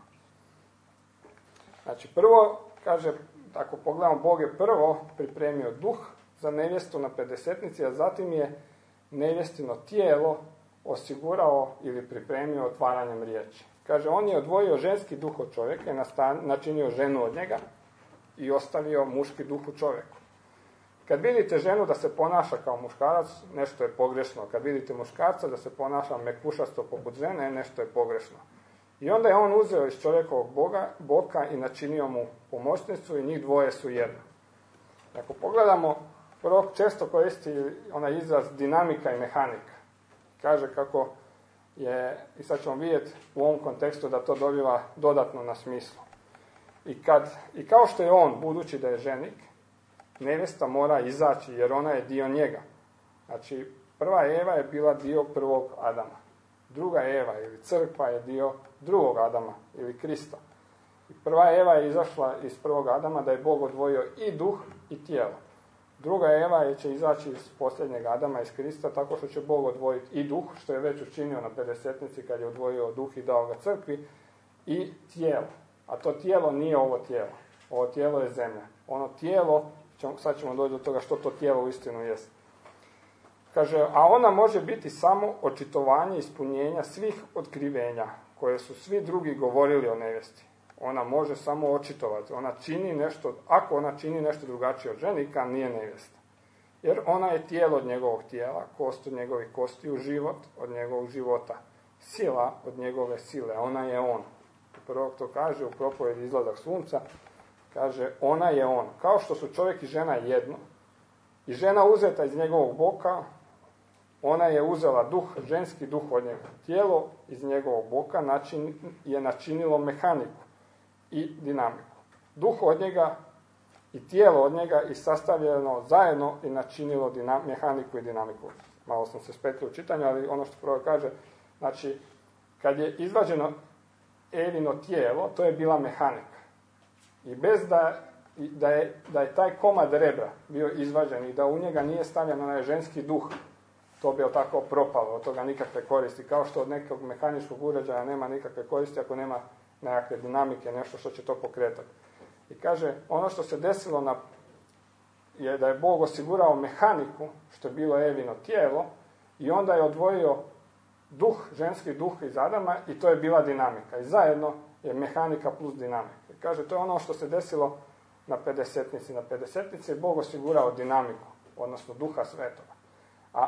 Znači, prvo, kaže, ako pogledamo, Bog je prvo pripremio duh za nevjestu na pedesetnici, a zatim je nevjestino tijelo osigurao ili pripremio otvaranjem riječi. Kaže, on je odvojio ženski duh od čovjeka i načinio ženu od njega i ostavio muški duh u čovjeku. Kad vidite ženu da se ponaša kao muškarac, nešto je pogrešno. Kad vidite muškarca da se ponaša mekušasto poput žene, nešto je pogrešno. I onda je on uzeo iz čovjekovog boga, boka i načinio mu pomoćnicu i njih dvoje su jedno. Ako pogledamo, prorok često koristi onaj izraz dinamika i mehanika. Kaže kako je, i sad ćemo vidjeti u ovom kontekstu da to dobiva dodatno na smislu. I, kad, i kao što je on, budući da je ženik, nevjesta mora izaći jer ona je dio njega. Znači, prva Eva je bila dio prvog Adama. Druga Eva ili crkva je dio drugog Adama ili Krista. I prva Eva je izašla iz prvog Adama da je Bog odvojio i duh i tijelo. Druga Eva je će izaći iz posljednjeg Adama, iz Krista, tako što će Bog odvojiti i duh, što je već učinio na pedesetnici kad je odvojio duh i dao ga crkvi, i tijelo. A to tijelo nije ovo tijelo. Ovo tijelo je zemlja. Ono tijelo, sad ćemo doći do toga što to tijelo uistinu jest. Kaže, a ona može biti samo očitovanje ispunjenja svih otkrivenja koje su svi drugi govorili o nevjesti. Ona može samo očitovati. Ona čini nešto, ako ona čini nešto drugačije od ženika, nije nevjesta. Jer ona je tijelo od njegovog tijela, kost od njegovih kostiju, život od njegovog života, sila od njegove sile. Ona je on. Prvo to kaže u propovjedi Izlazak sunca, kaže, ona je on. Kao što su čovjek i žena jedno, i žena uzeta iz njegovog boka, ona je uzela duh, ženski duh od njega. Tijelo iz njegovog boka način, je načinilo mehaniku i dinamiku. Duh od njega i tijelo od njega i sastavljeno zajedno i načinilo dinam, mehaniku i dinamiku. Malo sam se spetio u čitanju, ali ono što prvo kaže, znači, kad je izvađeno Evino tijelo, to je bila mehanika. I bez da, da, je, da je taj komad rebra bio izvađen i da u njega nije stavljen onaj ženski duh, to bi tako propalo, od toga nikakve koristi. Kao što od nekog mehaničkog uređaja nema nikakve koristi ako nema nekakve dinamike, nešto što će to pokretati. I kaže, ono što se desilo na, je da je Bog osigurao mehaniku, što je bilo Evino tijelo, i onda je odvojio duh, ženski duh iz Adama, i to je bila dinamika. I zajedno je mehanika plus dinamika. I kaže, to je ono što se desilo na pedesetnici. Na pedesetnici je Bog osigurao dinamiku, odnosno duha svetoga. A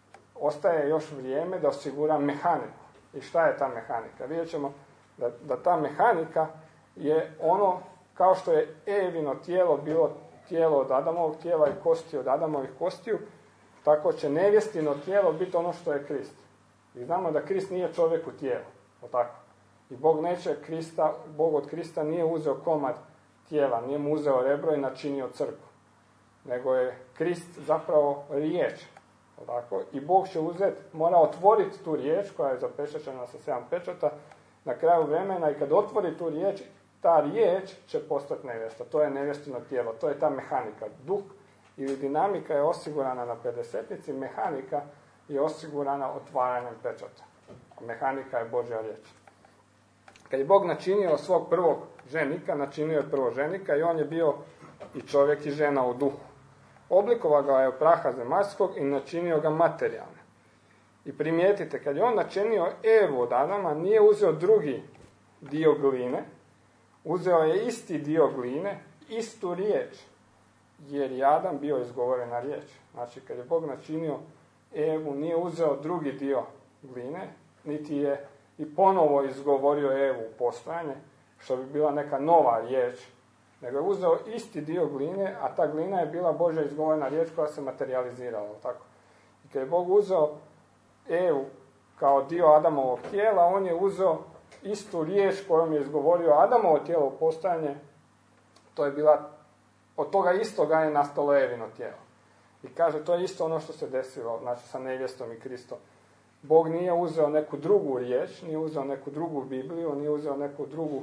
ostaje još vrijeme da osigura mehaniku. I šta je ta mehanika? Vidjet ćemo da, da ta mehanika je ono, kao što je Evino tijelo bilo tijelo od Adamovog tijela i kosti od Adamovih kostiju, tako će nevjestino tijelo biti ono što je Krist. I znamo da Krist nije čovjek u tijelu. Tako. I Bog neće Krista, Bog od Krista nije uzeo komad tijela, nije mu uzeo rebro i načinio crkvu. Nego je Krist zapravo riječ. Tako. I Bog će uzeti, mora otvoriti tu riječ koja je zapečaćena sa sedam pečata na kraju vremena, i kad otvori tu riječ, ta riječ će postati nevjesta. To je nevjestino tijelo, to je ta mehanika. Duh ili dinamika je osigurana na pedesetnici, mehanika je osigurana otvaranjem pečata. A mehanika je Božja riječ. Kad je Bog načinio svog prvog ženika, načinio je prvog ženika i on je bio i čovjek i žena u duhu. Oblikovao ga je od praha zemaljskog i načinio ga materijalno. I primijetite, kad je on načinio Evu od Adama, nije uzeo drugi dio gline, uzeo je isti dio gline, istu riječ, jer je Adam bio izgovorena riječ. Znači, kad je Bog načinio Evu, nije uzeo drugi dio gline, niti je i ponovo izgovorio Evu u postojanje, što bi bila neka nova riječ, nego je uzeo isti dio gline, a ta glina je bila Božja izgovorena riječ koja se materializirala. Tako. I kad je Bog uzeo Evu kao dio Adamovog tijela, on je uzeo istu riječ kojom je izgovorio Adamovo tijelo u postojanje, to je bila, od toga istoga je nastalo Evino tijelo. I kaže, to je isto ono što se desilo, znači sa nevjestom i Kristom. Bog nije uzeo neku drugu riječ, nije uzeo neku drugu Bibliju, nije uzeo neku drugu,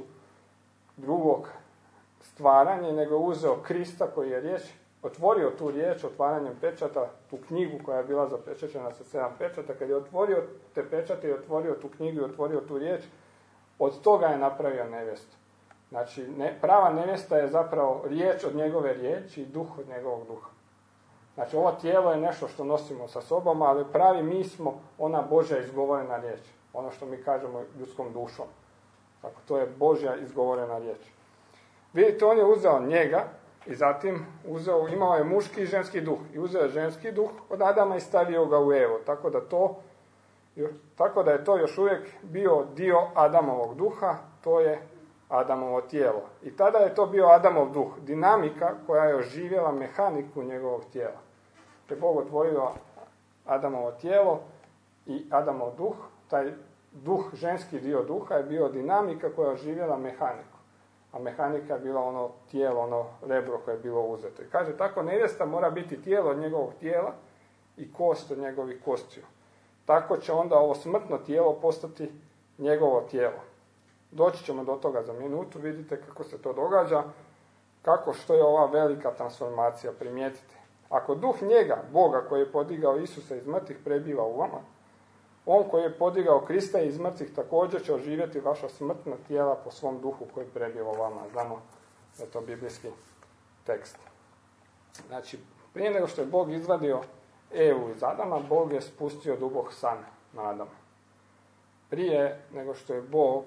drugog stvaranje, nego je uzeo Krista koji je riječ, otvorio tu riječ otvaranjem pečata, tu knjigu koja je bila zapečaćena sa sedam pečata, kad je otvorio te pečate i otvorio tu knjigu i otvorio tu riječ, od toga je napravio nevjestu. Znači, ne, prava nevjesta je zapravo riječ od njegove riječi i duh od njegovog duha. Znači, ovo tijelo je nešto što nosimo sa sobom, ali pravi mi smo ona Božja izgovorena riječ. Ono što mi kažemo ljudskom dušom. Tako, to je Božja izgovorena riječ. Vidite, on je uzeo njega I zatim uzeo, imao je muški i ženski duh. I uzeo je ženski duh od Adama i stavio ga u Evu. Tako da, to, tako da je to još uvijek bio dio Adamovog duha, to je Adamovo tijelo. I tada je to bio Adamov duh, dinamika koja je oživjela mehaniku njegovog tijela. Je Bog otvorio Adamovo tijelo i Adamov duh, taj duh, ženski dio duha je bio dinamika koja je oživjela mehaniku. A mehanika je bila ono tijelo, ono rebro koje je bilo uzeto. I kaže, tako nevjesta mora biti tijelo od njegovog tijela i kost od njegovih kostiju. Tako će onda ovo smrtno tijelo postati njegovo tijelo. Doći ćemo do toga za minutu, vidite kako se to događa, kako što je ova velika transformacija, primijetite. Ako duh njega, Boga koji je podigao Isusa iz mrtvih, prebiva u vama, on koji je podigao Krista iz mrtvih također će oživjeti vaša smrtna tijela po svom duhu koji prebiva u vama. Znamo da je to biblijski tekst. Znači, prije nego što je Bog izvadio Evu iz Adama, Bog je spustio dubok san na Adama. Prije nego što je Bog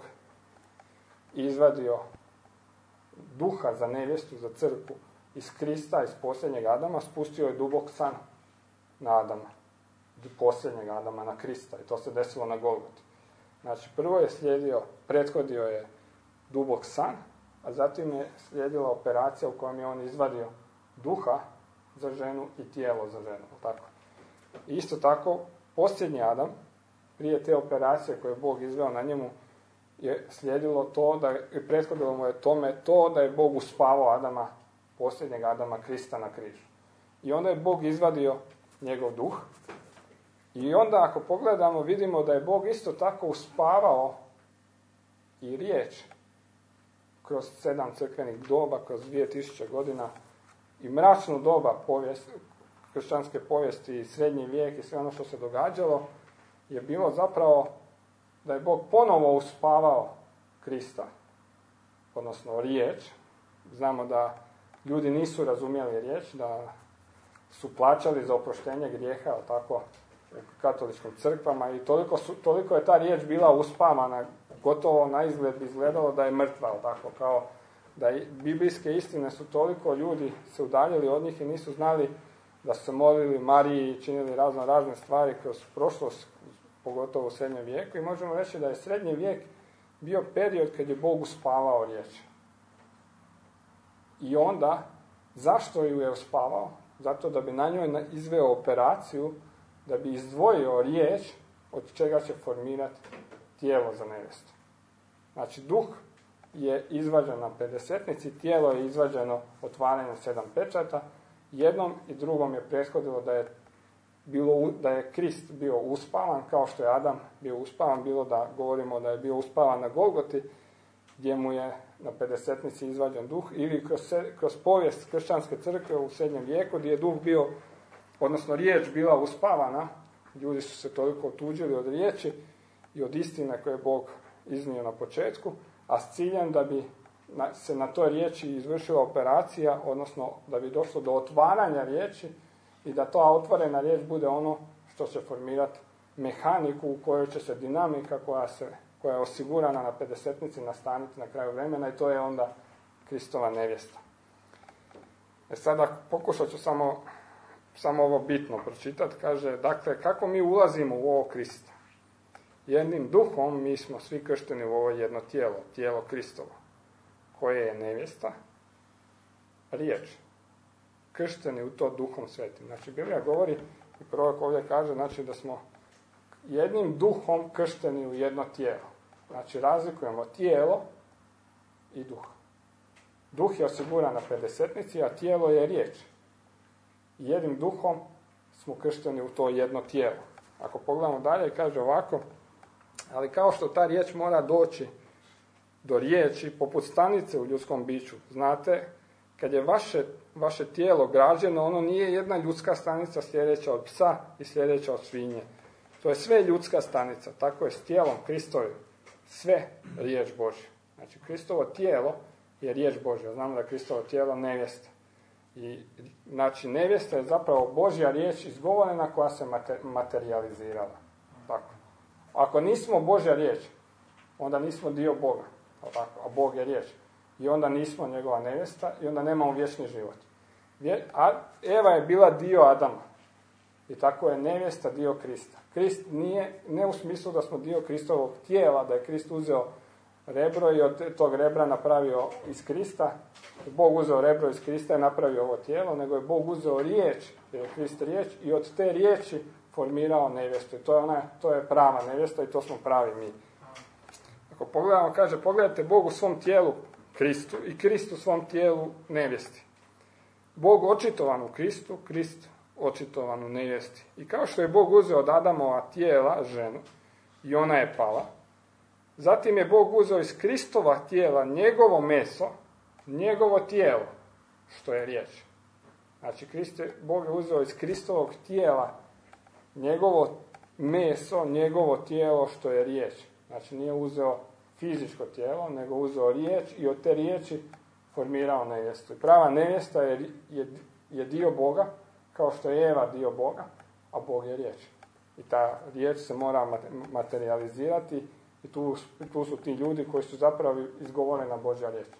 izvadio duha za nevjestu, za crkvu, iz Krista, iz posljednjeg Adama, spustio je dubok san na Adama. Posljednjeg Adama, na Krista. I to se desilo na Golgoti. Znači, prvo je slijedio, prethodio je dubok san, a zatim je slijedila operacija u kojoj je on izvadio duha za ženu i tijelo za ženu. Tako. I isto tako, posljednji Adam, prije te operacije koje je Bog izveo na njemu, je slijedilo to, da je, prethodilo mu je tome to da je Bog uspavao Adama, posljednjeg Adama, Krista na križu. I onda je Bog izvadio njegov duh. I onda ako pogledamo, vidimo da je Bog isto tako uspavao i riječ kroz sedam crkvenih doba, kroz dvije tisuće godina i mračnu doba povijest, kršćanske povijesti i srednji vijek i sve ono što se događalo, je bilo zapravo da je Bog ponovo uspavao Krista, odnosno riječ. Znamo da ljudi nisu razumjeli riječ, da su plaćali za oproštenje grijeha, ali tako, u katoličkim crkvama i toliko, su, toliko je ta riječ bila uspavana, gotovo na izgled bi izgledalo da je mrtva, tako kao da je, biblijske istine su toliko ljudi se udaljili od njih i nisu znali da su se molili Mariji i činili razno razne stvari kroz prošlost, pogotovo u srednjem vijeku, i možemo reći da je srednji vijek bio period kad je Bog uspavao riječ. I onda, zašto ju je uspavao? Zato da bi na njoj izveo operaciju, da bi izdvojio riječ od čega će formirati tijelo za nevjestu. Znači, duh je izvađen na pedesetnici, tijelo je izvađeno otvaranjem sedam pečata. Jednom i drugom je prethodilo da je, bilo, da je Krist bio uspavan, kao što je Adam bio uspavan, bilo da govorimo da je bio uspavan na Golgoti, gdje mu je na pedesetnici izvađen duh, ili kroz, kroz povijest kršćanske crkve u srednjem vijeku, gdje je duh bio, odnosno riječ bila uspavana, ljudi su se toliko otuđili od riječi i od istine koje je Bog iznio na početku, a s ciljem da bi na, se na toj riječi izvršila operacija, odnosno da bi došlo do otvaranja riječi i da ta otvorena riječ bude ono što će formirati mehaniku u kojoj će se dinamika koja, se, koja je osigurana na pedesetnici nastaniti na kraju vremena, i to je onda Kristova nevjesta. E sada pokušat ću samo Samo ovo bitno pročitati. Kaže, dakle, kako mi ulazimo u ovo Krista? Jednim duhom mi smo svi kršteni u ovo jedno tijelo, tijelo Kristovo, koje je nevjesta, riječ. Kršteni u to duhom svetim. Znači, Biblija govori, i prorok ovdje kaže, znači da smo jednim duhom kršteni u jedno tijelo. Znači, razlikujemo tijelo i duh. Duh je osiguran na pedesetnici, a tijelo je riječ. Jednim duhom smo kršteni u to jedno tijelo. Ako pogledamo dalje, kaže ovako, ali kao što ta riječ mora doći do riječi, poput stanice u ljudskom biću. Znate, kad je vaše, vaše tijelo građeno, ono nije jedna ljudska stanica sljedeća od psa i sljedeća od svinje. To je sve ljudska stanica. Tako je s tijelom Kristovim. Sve riječ Božja. Znači, Kristovo tijelo je riječ Božja. Znamo da je Kristovo tijelo nevjesta. I, znači, nevjesta je zapravo Božja riječ izgovorena koja se materializirala. Tako. Ako nismo Božja riječ, onda nismo dio Boga. Tako. A Bog je riječ. i onda nismo njegova nevjesta i onda nemamo vječni život. A Eva je bila dio Adama i tako je nevjesta dio Krista. Krist nije, ne u smislu da smo dio Kristovog tijela, da je Krist uzeo rebro i od tog rebra napravio iz Krista, Bog uzeo rebro iz Krista i napravio ovo tijelo, nego je Bog uzeo riječ, jer je Krist riječ, i od te riječi formirao nevjestu. I to je, ona, to je prava nevjesta i to smo pravi mi. Ako pogledamo, kaže, pogledajte Bog u svom tijelu Kristu i Krist u svom tijelu nevjesti. Bog očitovan u Kristu, Krist očitovan u nevjesti. I kao što je Bog uzeo od Adamova tijela ženu i ona je pala, zatim je Bog uzeo iz Kristova tijela njegovo meso, njegovo tijelo, što je riječ. Znači, Krist je, Bog je uzeo iz Kristovog tijela njegovo meso, njegovo tijelo, što je riječ. Znači, nije uzeo fizičko tijelo, nego uzeo riječ i od te riječi formirao nevjestu. I prava nevjesta je, je, je dio Boga, kao što je Eva dio Boga, a Bog je riječ. I ta riječ se mora materializirati i tu, tu su ti ljudi koji su zapravo izgovorena Božja riječ.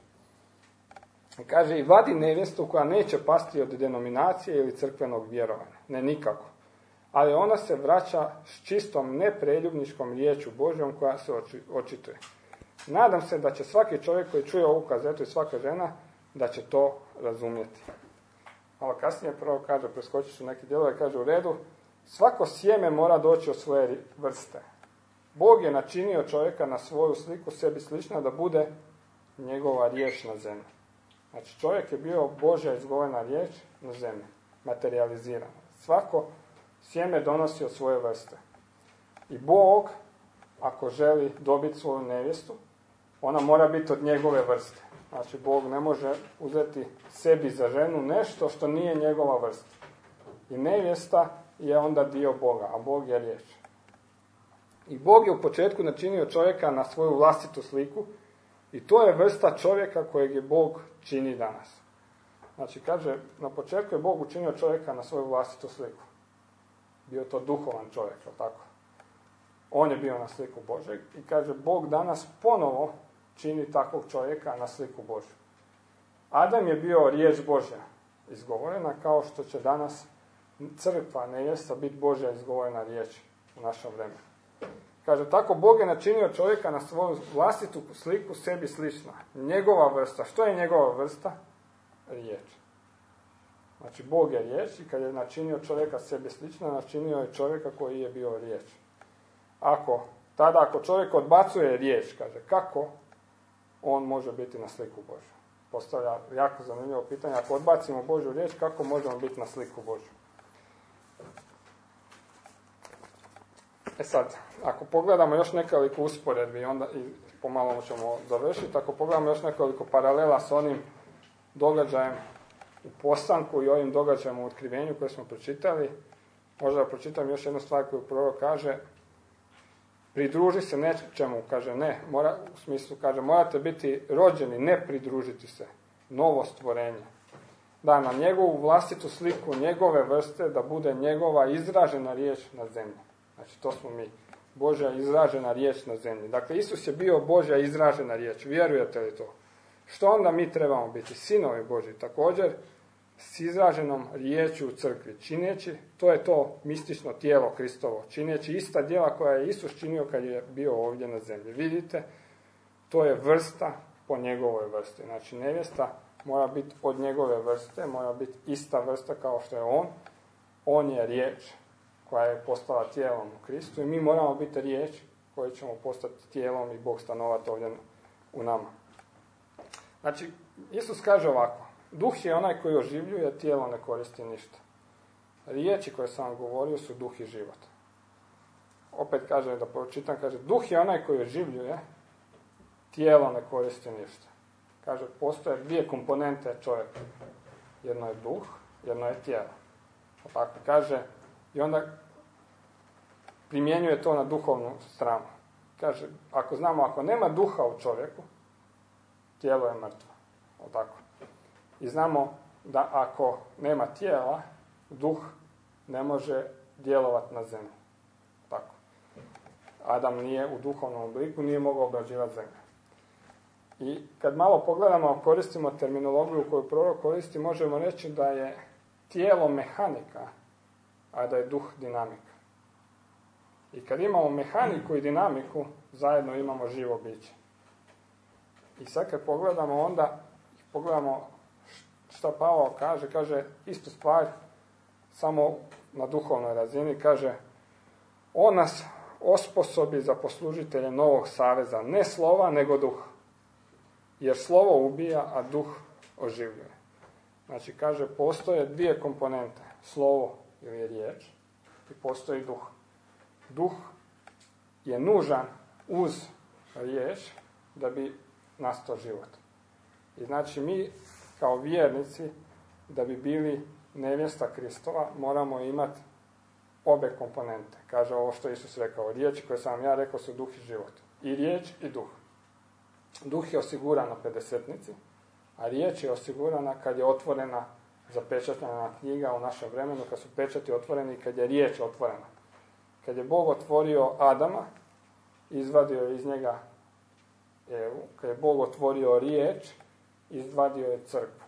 I kaže, i vadi nevjestu koja neće pasti od denominacije ili crkvenog vjerovanja. Ne, nikako. Ali ona se vraća s čistom nepreljubničkom riječu Božjom koja se oči, očituje. Nadam se da će svaki čovjek koji čuje ovu kazetu i svaka žena, da će to razumjeti. Malo kasnije prvo kaže, preskočit ću neki dijelove, kaže u redu, svako sjeme mora doći od svoje vrste. Bog je načinio čovjeka na svoju sliku sebi slična da bude njegova riječ na zemlji. Znači, čovjek je bio Božja izgovorena riječ na zemlji, materializirana. Svako sjeme donosi od svoje vrste. I Bog, ako želi dobiti svoju nevjestu, ona mora biti od njegove vrste. Znači, Bog ne može uzeti sebi za ženu nešto što nije njegova vrsta. I nevjesta je onda dio Boga, a Bog je riječ. I Bog je u početku načinio čovjeka na svoju vlastitu sliku i to je vrsta čovjeka kojeg je Bog čini danas. Znači, kaže, na početku je Bog učinio čovjeka na svoju vlastitu sliku. Bio to duhovan čovjek, ali tako? On je bio na sliku Božeg i kaže, Bog danas ponovo čini takvog čovjeka na sliku Božju. Adam je bio riječ Božja izgovorena, kao što će danas crkva, nevjesta, biti Božja izgovorena riječ u našem vremenu. Kaže, tako Bog je načinio čovjeka na svoju vlastitu sliku sebi slična. Njegova vrsta. Što je njegova vrsta? Riječ. Znači, Bog je riječ i kad je načinio čovjeka sebi slična, načinio je čovjeka koji je bio riječ. Ako, tada ako čovjek odbacuje riječ, kaže, kako on može biti na sliku Božju? Postavlja jako zanimljivo pitanje. Ako odbacimo Božju riječ, kako možemo biti na sliku Božju? E sad, ako pogledamo još nekoliko usporedbi, onda i pomalo ćemo završiti, ako pogledamo još nekoliko paralela s onim događajem u postanku i ovim događajem u otkrivenju koje smo pročitali, možda pročitam još jednu stvar koju prorok kaže, pridruži se nečemu, kaže ne, mora, u smislu kaže, morate biti rođeni, ne pridružiti se, novo stvorenje. Da, na njegovu vlastitu sliku, njegove vrste, da bude njegova izražena riječ na zemlji. Znači, to smo mi. Božja izražena riječ na zemlji. Dakle, Isus je bio Božja izražena riječ. Vjerujete li to? Što onda mi trebamo biti? Sinovi Božji. Također, s izraženom riječju u crkvi. Čineći, to je to mistično tijelo Kristovo. Čineći ista djela koja je Isus činio kad je bio ovdje na zemlji. Vidite, to je vrsta po njegovoj vrsti. Znači, nevjesta mora biti od njegove vrste, mora biti ista vrsta kao što je on. On je riječ koja je postala tijelom u Kristu i mi moramo biti riječ koji ćemo postati tijelom i Bog stanovati ovdje u nama. Znači, Isus kaže ovako, duh je onaj koji oživljuje, tijelo ne koristi ništa. Riječi koje sam vam govorio su duh i život. Opet kaže, da pročitam, kaže, duh je onaj koji oživljuje, tijelo ne koristi ništa. Kaže, postoje dvije komponente čovjeka. Jedno je duh, jedno je tijelo. Tako kaže, i onda primjenjuje to na duhovnu stranu. Kaže, ako znamo, ako nema duha u čovjeku, tijelo je mrtvo. Tako. I znamo da ako nema tijela, duh ne može djelovati na zemlji. Tako. Adam nije u duhovnom obliku, nije mogao obrađivati zemlju. I kad malo pogledamo, koristimo terminologiju koju prorok koristi, možemo reći da je tijelo mehanika, a da je duh dinamika. I kad imamo mehaniku i dinamiku, zajedno imamo živo biće. I sad kad pogledamo onda, pogledamo šta Pavao kaže, kaže istu stvar, samo na duhovnoj razini, kaže on nas osposobi za poslužitelje novog saveza, ne slova, nego duh. Jer slovo ubija, a duh oživljuje. Znači, kaže, postoje dvije komponente, slovo ili riječ i postoji duh. Duh je nužan uz riječ da bi nastao život. I znači mi kao vjernici da bi bili nevjesta Kristova moramo imati obe komponente. Kaže ovo što Isus rekao, riječi koje sam vam ja rekao su duh i život. I riječ i duh. Duh je osiguran na pedesetnici, a riječ je osigurana kad je otvorena, zapečatljena knjiga u našem vremenu, kad su pečati otvoreni i kad je riječ otvorena. Kad je Bog otvorio Adama, izvadio iz njega Evu, kad je Bog otvorio riječ, izvadio je crkvu.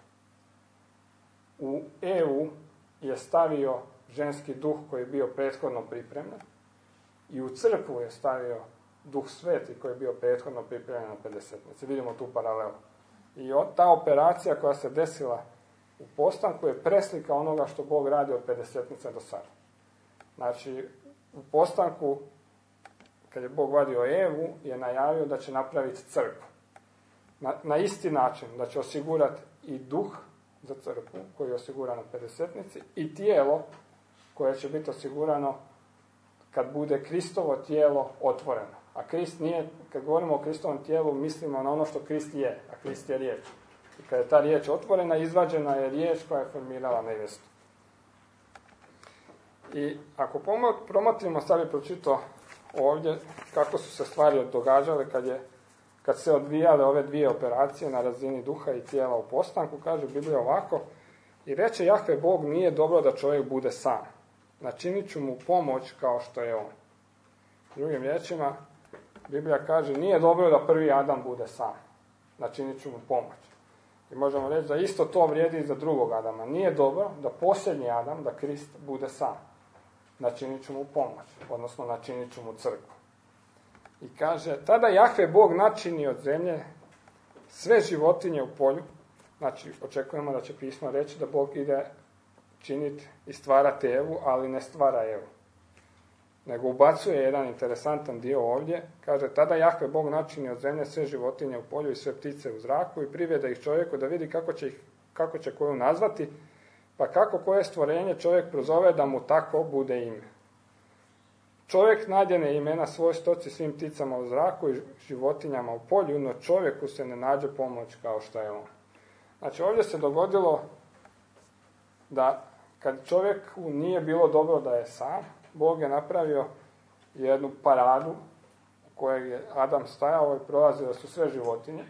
U Evu je stavio ženski duh koji je bio prethodno pripremljen i u crkvu je stavio duh sveti koji je bio prethodno pripremljen na pedesetnici. Vidimo tu paralelu. I ta operacija koja se desila u postanku je preslika onoga što Bog radi od pedesetnice do sada. Znači, u postanku, kad je Bog vadio Evu, je najavio da će napraviti crkvu. Na, na isti način, da će osigurati i duh za crkvu, koji je osiguran na pedesetnici, i tijelo koje će biti osigurano kad bude Kristovo tijelo otvoreno. A Krist nije, kad govorimo o Kristovom tijelu, mislimo na ono što Krist je, a Krist je riječ. I kad je ta riječ otvorena, izvađena je riječ koja je formirala nevjestu. I ako promotrimo, sad bi pročitao ovdje kako su se stvari događale kad, je, kad se odvijale ove dvije operacije na razini duha i tijela u postanku, kaže Biblija ovako: i reče Jahve Bog, nije dobro da čovjek bude sam. Načinit ću mu pomoć kao što je on. Drugim riječima, Biblija kaže, nije dobro da prvi Adam bude sam. Načinit ću mu pomoć. I možemo reći da isto to vrijedi i za drugog Adama. Nije dobro da posljednji Adam, da Krist bude sam. Načinit ću mu pomoć, odnosno načinit ću mu crkvu. I kaže, tada Jahve Bog načini od zemlje sve životinje u polju. Znači, očekujemo da će pismo reći da Bog ide činiti i stvarati Evu, ali ne stvara Evu. Nego ubacuje jedan interesantan dio ovdje. Kaže, tada Jahve Bog načini od zemlje sve životinje u polju i sve ptice u zraku i privede ih čovjeku da vidi kako će, ih, kako će koju nazvati, pa kako koje stvorenje čovjek prozove da mu tako bude ime. Čovjek nadjene imena svoj stoci svim pticama u zraku i životinjama u polju, no čovjeku se ne nađe pomoć kao što je on. Znači, ovdje se dogodilo da kad čovjeku nije bilo dobro da je sam, Bog je napravio jednu paradu u kojoj je Adam stajao i prolazio da su sve životinje.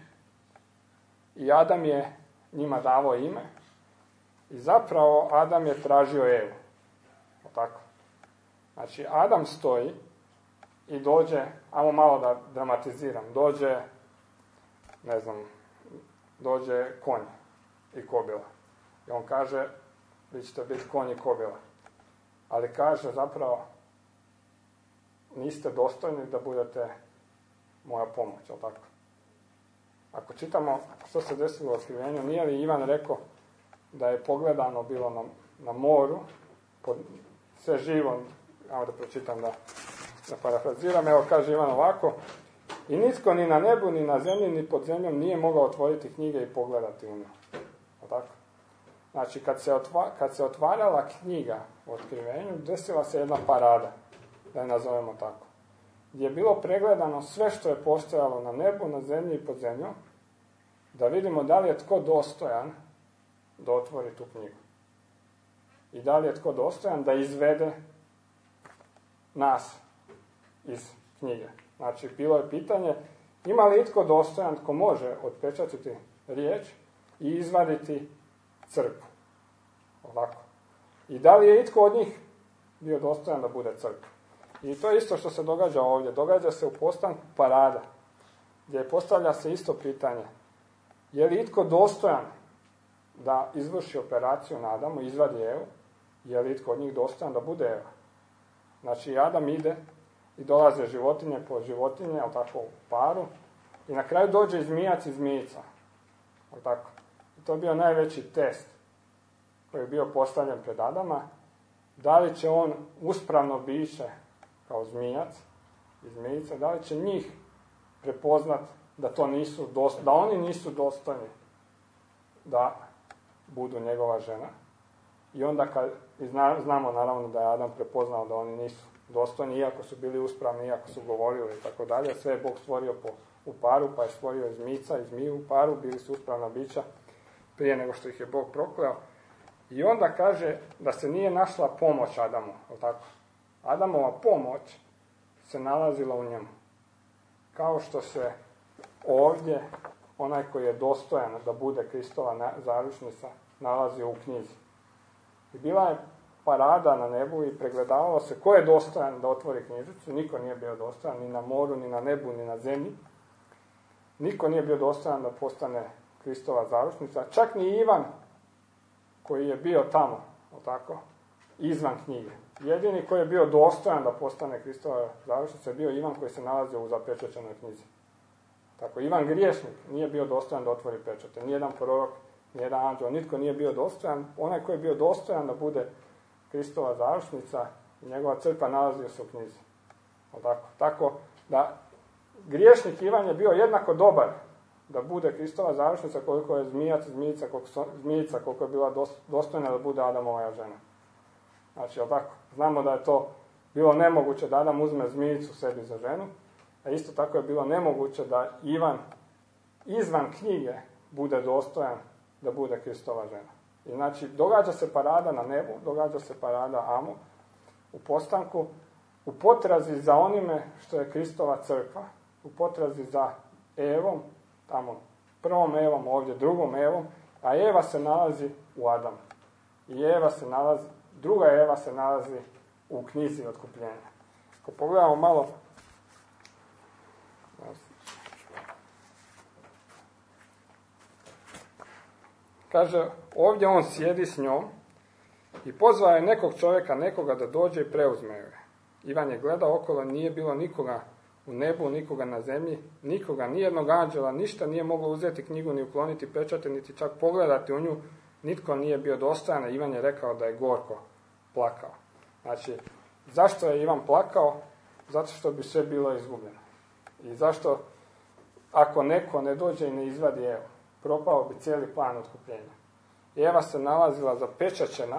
I Adam je njima davao ime. I zapravo Adam je tražio Evu. O tako. Znači, Adam stoji i dođe, ajmo malo da dramatiziram, dođe, ne znam, dođe konj i kobila. I on kaže, vi ćete biti konj i kobila. Ali kaže zapravo, niste dostojni da budete moja pomoć, jel tako? Ako čitamo što se desilo u Otkrivenju, nije li Ivan rekao da je pogledano bilo na, na moru, pod, sve živo, evo da pročitam da, da parafraziram, evo kaže Ivan ovako, i nitko ni na nebu, ni na zemlji, ni pod zemljom nije mogao otvoriti knjige i pogledati u nju. Jel tako? Znači, kad se, otva, kad se otvarala knjiga u Otkrivenju, desila se jedna parada, da je nazovemo tako, gdje je bilo pregledano sve što je postojalo na nebu, na zemlji i pod zemljom, da vidimo da li je tko dostojan da otvori tu knjigu. I da li je tko dostojan da izvede nas iz knjige. Znači, bilo je pitanje, ima li itko dostojan tko može otpečatiti riječ i izvaditi crkvu. Ovako. I da li je itko od njih bio dostojan da bude crkva. I to je isto što se događa ovdje. Događa se u postanku parada, gdje postavlja se isto pitanje, je li itko dostojan da izvrši operaciju na Adamu, izvadi Evu, je li itko od njih dostojan da bude Eva? Znači, Adam ide i dolaze životinje po životinje, ali tako u paru, i na kraju dođe i zmijac i zmijica. Ali tako. I to je bio najveći test koji je bio postavljen pred Adama, da li će on uspravno biće kao zmijac i zmijica, da li će njih prepoznat da to nisu dost, da oni nisu dostojni da budu njegova žena. I onda kad i zna, znamo naravno da je Adam prepoznao da oni nisu dostojni, iako su bili uspravni, iako su govorili i tako dalje, sve je Bog stvorio po, u paru, pa je stvorio i zmijica i zmiju u paru, bili su uspravna bića prije nego što ih je Bog prokleo. I onda kaže da se nije našla pomoć Adamu, je li tako? Adamova pomoć se nalazila u njemu. Kao što se ovdje onaj koji je dostojan da bude Kristova zaručnica nalazi u knjizi. I bila je parada na nebu i pregledavalo se ko je dostojan da otvori knjižicu. Niko nije bio dostojan, ni na moru, ni na nebu, ni na zemlji. Niko nije bio dostojan da postane Kristova zaručnica. Čak ni Ivan, koji je bio tamo, tako, izvan knjige. Jedini koji je bio dostojan da postane Kristova zaručnica je bio Ivan koji se nalazio u zapečaćenoj knjizi. Tako, Ivan griješnik nije bio dostojan da otvori pečate. Nijedan prorok, nijedan anđeo, nitko nije bio dostojan. Onaj koji je bio dostojan da bude Kristova zaručnica i njegova crkva nalazio se u knjizi. Tako, tako da griješnik Ivan je bio jednako dobar da bude Kristova zaručnica koliko je zmijac, zmijica, koliko, zmijica, koliko je bila dostojna da bude Adamova žena. Znači, jel tako? Znamo da je to bilo nemoguće da Adam uzme zmijicu sebi za ženu, a isto tako je bilo nemoguće da Ivan izvan knjige bude dostojan da bude Kristova žena. I znači, događa se parada na nebu, događa se parada Amu u postanku, u potrazi za onime što je Kristova crkva, u potrazi za Evom, tamo prvom Evom, ovdje drugom Evom, a Eva se nalazi u Adamu. I Eva se nalazi, druga Eva se nalazi u knjizi otkupljenja. Ako pogledamo malo, kaže, ovdje on sjedi s njom i pozvao je nekog čovjeka, nekoga da dođe i preuzme je. Ivan je gledao okolo, nije bilo nikoga u nebu, nikoga na zemlji, nikoga, nijednog anđela, ništa nije moglo uzeti knjigu, ni ukloniti pečate, niti čak pogledati u nju, nitko nije bio dostojan, a Ivan je rekao da je gorko plakao. Znači, zašto je Ivan plakao? Zato što bi sve bilo izgubljeno. I zašto, ako neko ne dođe i ne izvadi Evu, propao bi cijeli plan otkupljenja. Eva se nalazila zapečaćena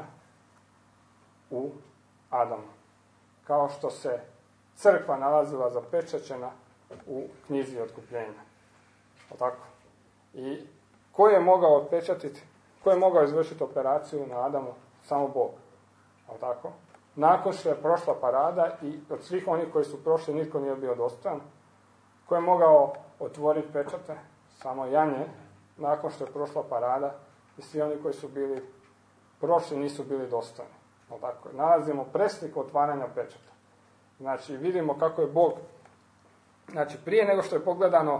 u Adamu. Kao što se crkva nalazila zapečaćena u knjizi otkupljenja. O tako? I ko je mogao otpečatiti, ko je mogao izvršiti operaciju na Adamu? Samo Bog. O tako? Nakon što je prošla parada i od svih onih koji su prošli nitko nije bio dostojan. Ko je mogao otvoriti pečate? Samo Janje. Nakon što je prošla parada i svi oni koji su bili prošli nisu bili dostojni. O tako? Nalazimo presliku otvaranja pečata. Znači, vidimo kako je Bog, znači, prije nego što je pogledano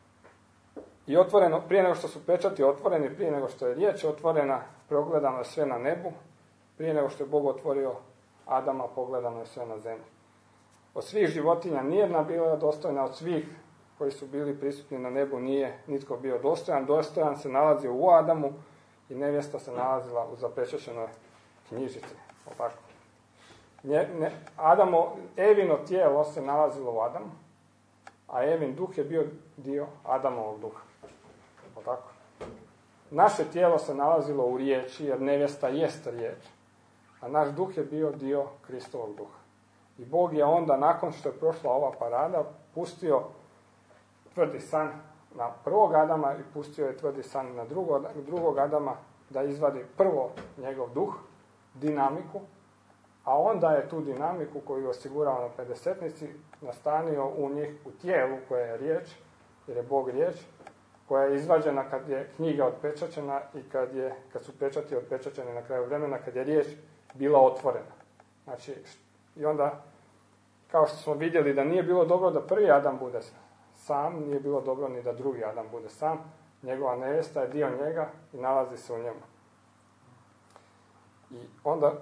i otvoreno, prije nego što su pečati otvoreni, prije nego što je riječ otvorena, progledano je sve na nebu, prije nego što je Bog otvorio Adama, pogledano je sve na zemlji. Od svih životinja nijedna bila dostojna, od svih koji su bili prisutni na nebu nije nitko bio dostojan. Dostojan se nalazio u Adamu i nevjesta se nalazila u zapečaćenoj knjižici. O tako. Nje, ne, Adamo, Evino tijelo se nalazilo u Adamu, a Evin duh je bio dio Adamovog duha. O tako. Naše tijelo se nalazilo u riječi, jer nevjesta jest riječ, a naš duh je bio dio Kristovog duha. I Bog je onda, nakon što je prošla ova parada, pustio tvrdi san na prvog Adama i pustio je tvrdi san na drugog, drugog Adama da izvadi prvo njegov duh, dinamiku, a onda je tu dinamiku koju je osigurao na pedesetnici nastanio u njih, u tijelu koje je riječ, jer je Bog riječ, koja je izvađena kad je knjiga otpečaćena i kad, je, kad su pečati otpečaćeni na kraju vremena, kad je riječ bila otvorena. Znači, i onda, kao što smo vidjeli da nije bilo dobro da prvi Adam bude sam, nije bilo dobro ni da drugi Adam bude sam. Njegova nevjesta je dio njega i nalazi se u njemu. I onda,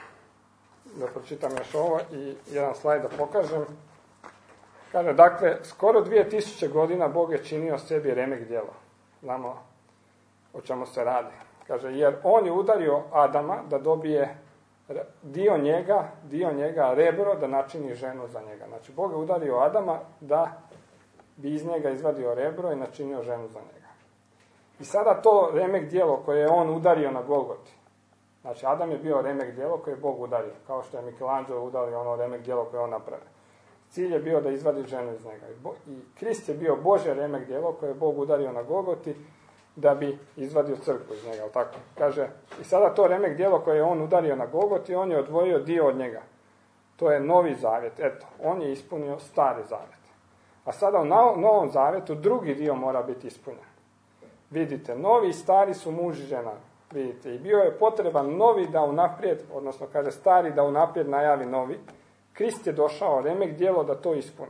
da pročitam još ovo i jedan slajd da pokažem. Kaže, dakle, skoro dvije tisuće godina Bog je činio sebi remek djelo. Znamo o čemu se radi. Kaže, jer on je udario Adama da dobije dio njega, dio njega rebro da načini ženu za njega. Znači, Bog je udario Adama da bi iz njega izvadio rebro i načinio ženu za njega. I sada to remek djelo koje je on udario na Golgoti. Znači, Adam je bio remek djelo koje je Bog udario. Kao što je Michelangelo udario ono remek djelo koje je on napravio. Cilj je bio da izvadi ženu iz njega. I Krist je bio Božje remek djelo koje je Bog udario na Golgoti da bi izvadio crkvu iz njega. Tako? Kaže, i sada to remek djelo koje je on udario na Golgoti, on je odvojio dio od njega. To je novi zavjet. Eto, on je ispunio stari zavjet. A sada u novom zavjetu drugi dio mora biti ispunjen. Vidite, novi i stari su muž i žena. Vidite, i bio je potreban novi da unaprijed, odnosno kaže stari da unaprijed najavi novi. Krist je došao, remek djelo da to ispuni.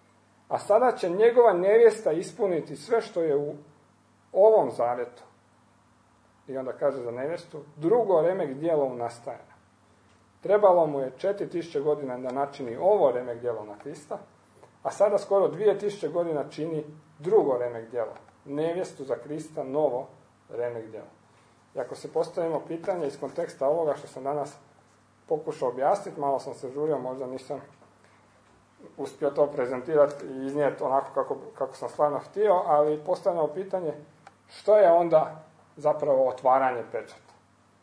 A sada će njegova nevjesta ispuniti sve što je u ovom zavjetu. I onda kaže za nevjestu, drugo remek djelo u nastajanju. Trebalo mu je četiri tisuće godina da načini ovo remek djelo na Krista, a sada skoro dvije tisuće godina čini drugo remek djelo. Nevjestu za Krista, novo remek djelo. I ako se postavimo pitanje iz konteksta ovoga što sam danas pokušao objasniti, malo sam se žurio, možda nisam uspio to prezentirati i iznijeti onako kako, kako sam stvarno htio, ali postavljamo pitanje što je onda zapravo otvaranje pečata.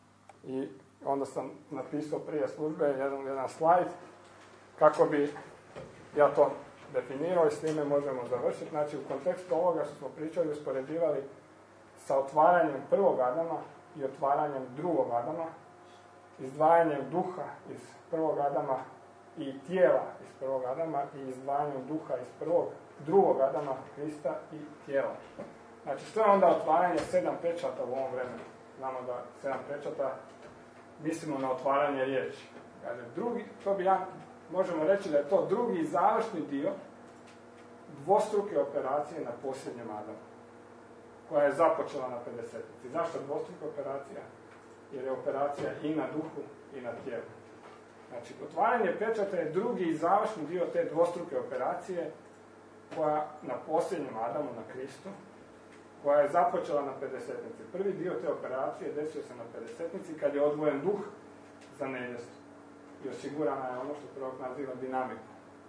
I onda sam napisao prije službe jedan, jedan slajd kako bi ja to definirao i s time možemo završiti. Znači, u kontekstu ovoga što smo pričali, uspoređivali sa otvaranjem prvog Adama i otvaranjem drugog Adama, izdvajanjem duha iz prvog Adama i tijela iz prvog Adama i izdvajanjem duha iz prvog, drugog Adama, Krista i tijela. Znači, što je onda otvaranje sedam pečata u ovom vremenu? Znamo da sedam pečata mislimo na otvaranje riječi. Kaže, drugi, to bi ja, možemo reći da je to drugi završni dio dvostruke operacije na posljednjem Adamu, koja je započela na pedesetnici. Zašto dvostruka operacija? Jer je operacija i na duhu i na tijelu. Znači, otvaranje pečata je drugi i završni dio te dvostruke operacije koja na posljednjem Adamu, na Kristu, koja je započela na pedesetnici. Prvi dio te operacije desio se na pedesetnici kad je odvojen duh za nevjestu. I osigurana je ono što prvog naziva dinamika.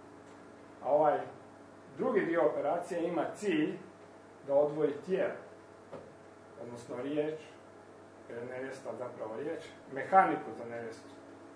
A ovaj drugi dio operacije ima cilj da odvoji tijelo, odnosno riječ, jer je nevjesta zapravo riječ, mehaniku za nevjestu.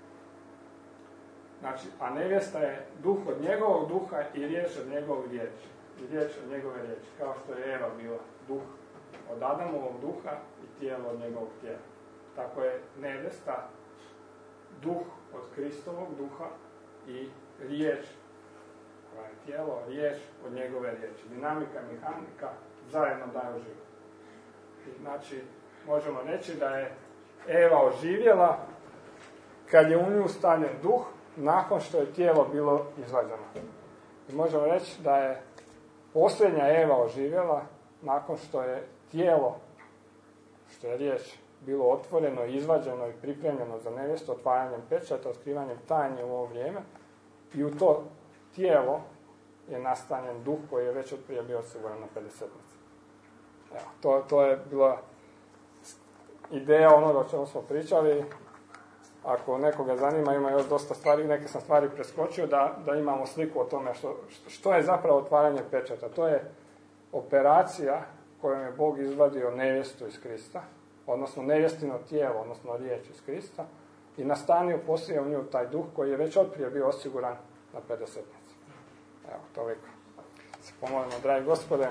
Znači, a nevjesta je duh od njegovog duha i riječ od njegovog riječi. I riječ od njegove riječi, kao što je Eva bila duh od Adamovog duha i tijelo od njegovog tijela. Tako je nevjesta duh od Kristovog duha i riječ, koja je tijelo, riječ od njegove riječi. Dinamika i mehanika zajedno daju život. I znači, možemo reći da je Eva oživjela kad je u nju stavljen duh nakon što je tijelo bilo izvađeno. I možemo reći da je posljednja Eva oživjela nakon što je tijelo, što je riječ, bilo otvoreno, izvađeno i pripremljeno za nevjestu, otvaranjem pečata, otkrivanjem tajne u ovo vrijeme. I u to tijelo je nastanjen duh koji je već od prije bio osiguran na pedesetnici. Evo, to, to je bila ideja onoga o čemu smo pričali. Ako nekoga zanima, ima još dosta stvari, neke sam stvari preskočio, da, da imamo sliku o tome što, što je zapravo otvaranje pečata. To je operacija kojom je Bog izvadio nevjestu iz Krista, odnosno nevjestino tijelo, odnosno riječ iz Krista, i nastanio poslije u nju taj duh koji je već otprije bio osiguran na pedesetnici. Evo, toliko. Se pomolimo, dragi Gospode,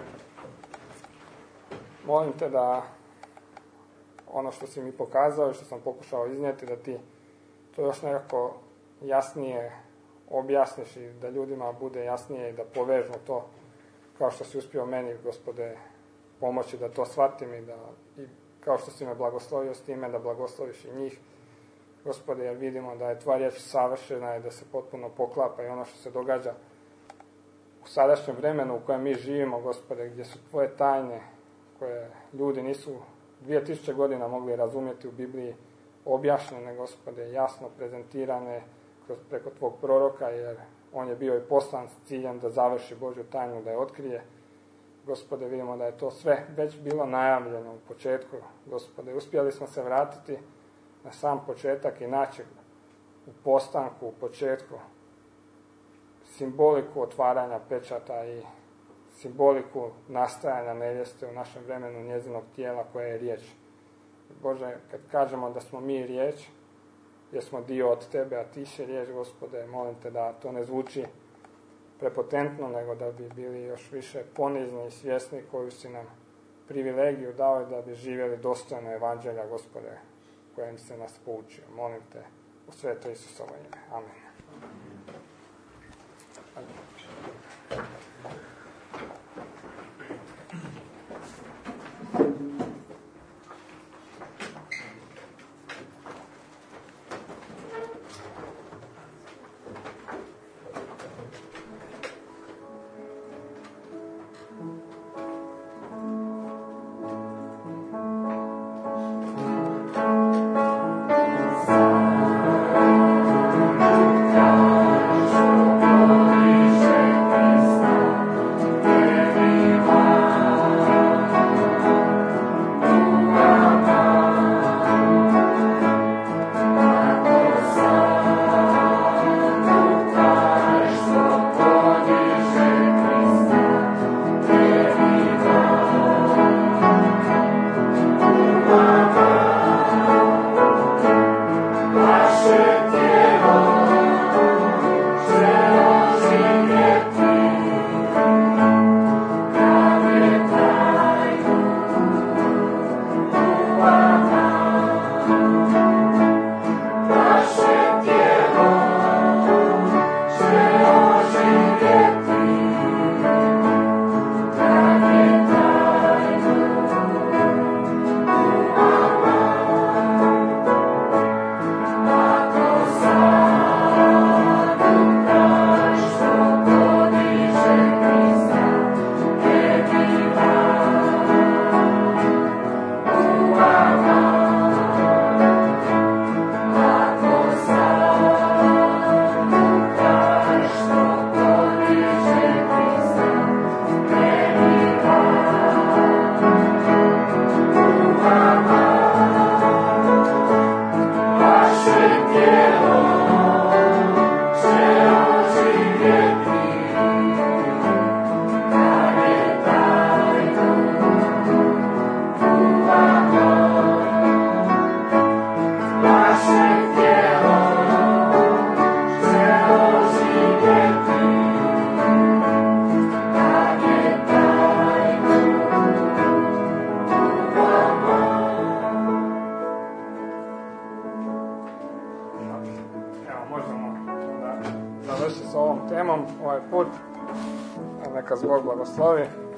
molim te da ono što si mi pokazao i što sam pokušao iznijeti, da ti to još nekako jasnije objasniš i da ljudima bude jasnije i da povežu to kao što si uspio meni, Gospode, pomoći da to shvatim i da, i kao što si me blagoslovio s time, da blagosloviš i njih, Gospode, jer vidimo da je tvoja riječ savršena i da se potpuno poklapa i ono što se događa u sadašnjem vremenu u kojem mi živimo, Gospode, gdje su tvoje tajne, koje ljudi nisu dvije tisuće godina mogli razumjeti u Bibliji, objašnjene, Gospode, jasno prezentirane kroz, preko tvog proroka, jer on je bio i poslan s ciljem da završi Božju tajnu, da je otkrije. Gospode, vidimo da je to sve već bilo najavljeno u početku, Gospode. Uspjeli smo se vratiti na sam početak i naći u postanku, u početku, simboliku otvaranja pečata i simboliku nastajanja nevjeste u našem vremenu, njezinog tijela koje je riječ. Bože, kad kažemo da smo mi riječ, jer smo dio od tebe, a ti si riječ, Gospode, molim te da to ne zvuči prepotentno, nego da bi bili još više ponizni i svjesni koju si nam privilegiju dao da bi živjeli dostojno evanđelja, Gospode, kojim se nas poučio. Molim te u sveto Isusovo ime. Amen. Ovaj put, neka Bog blagoslovi.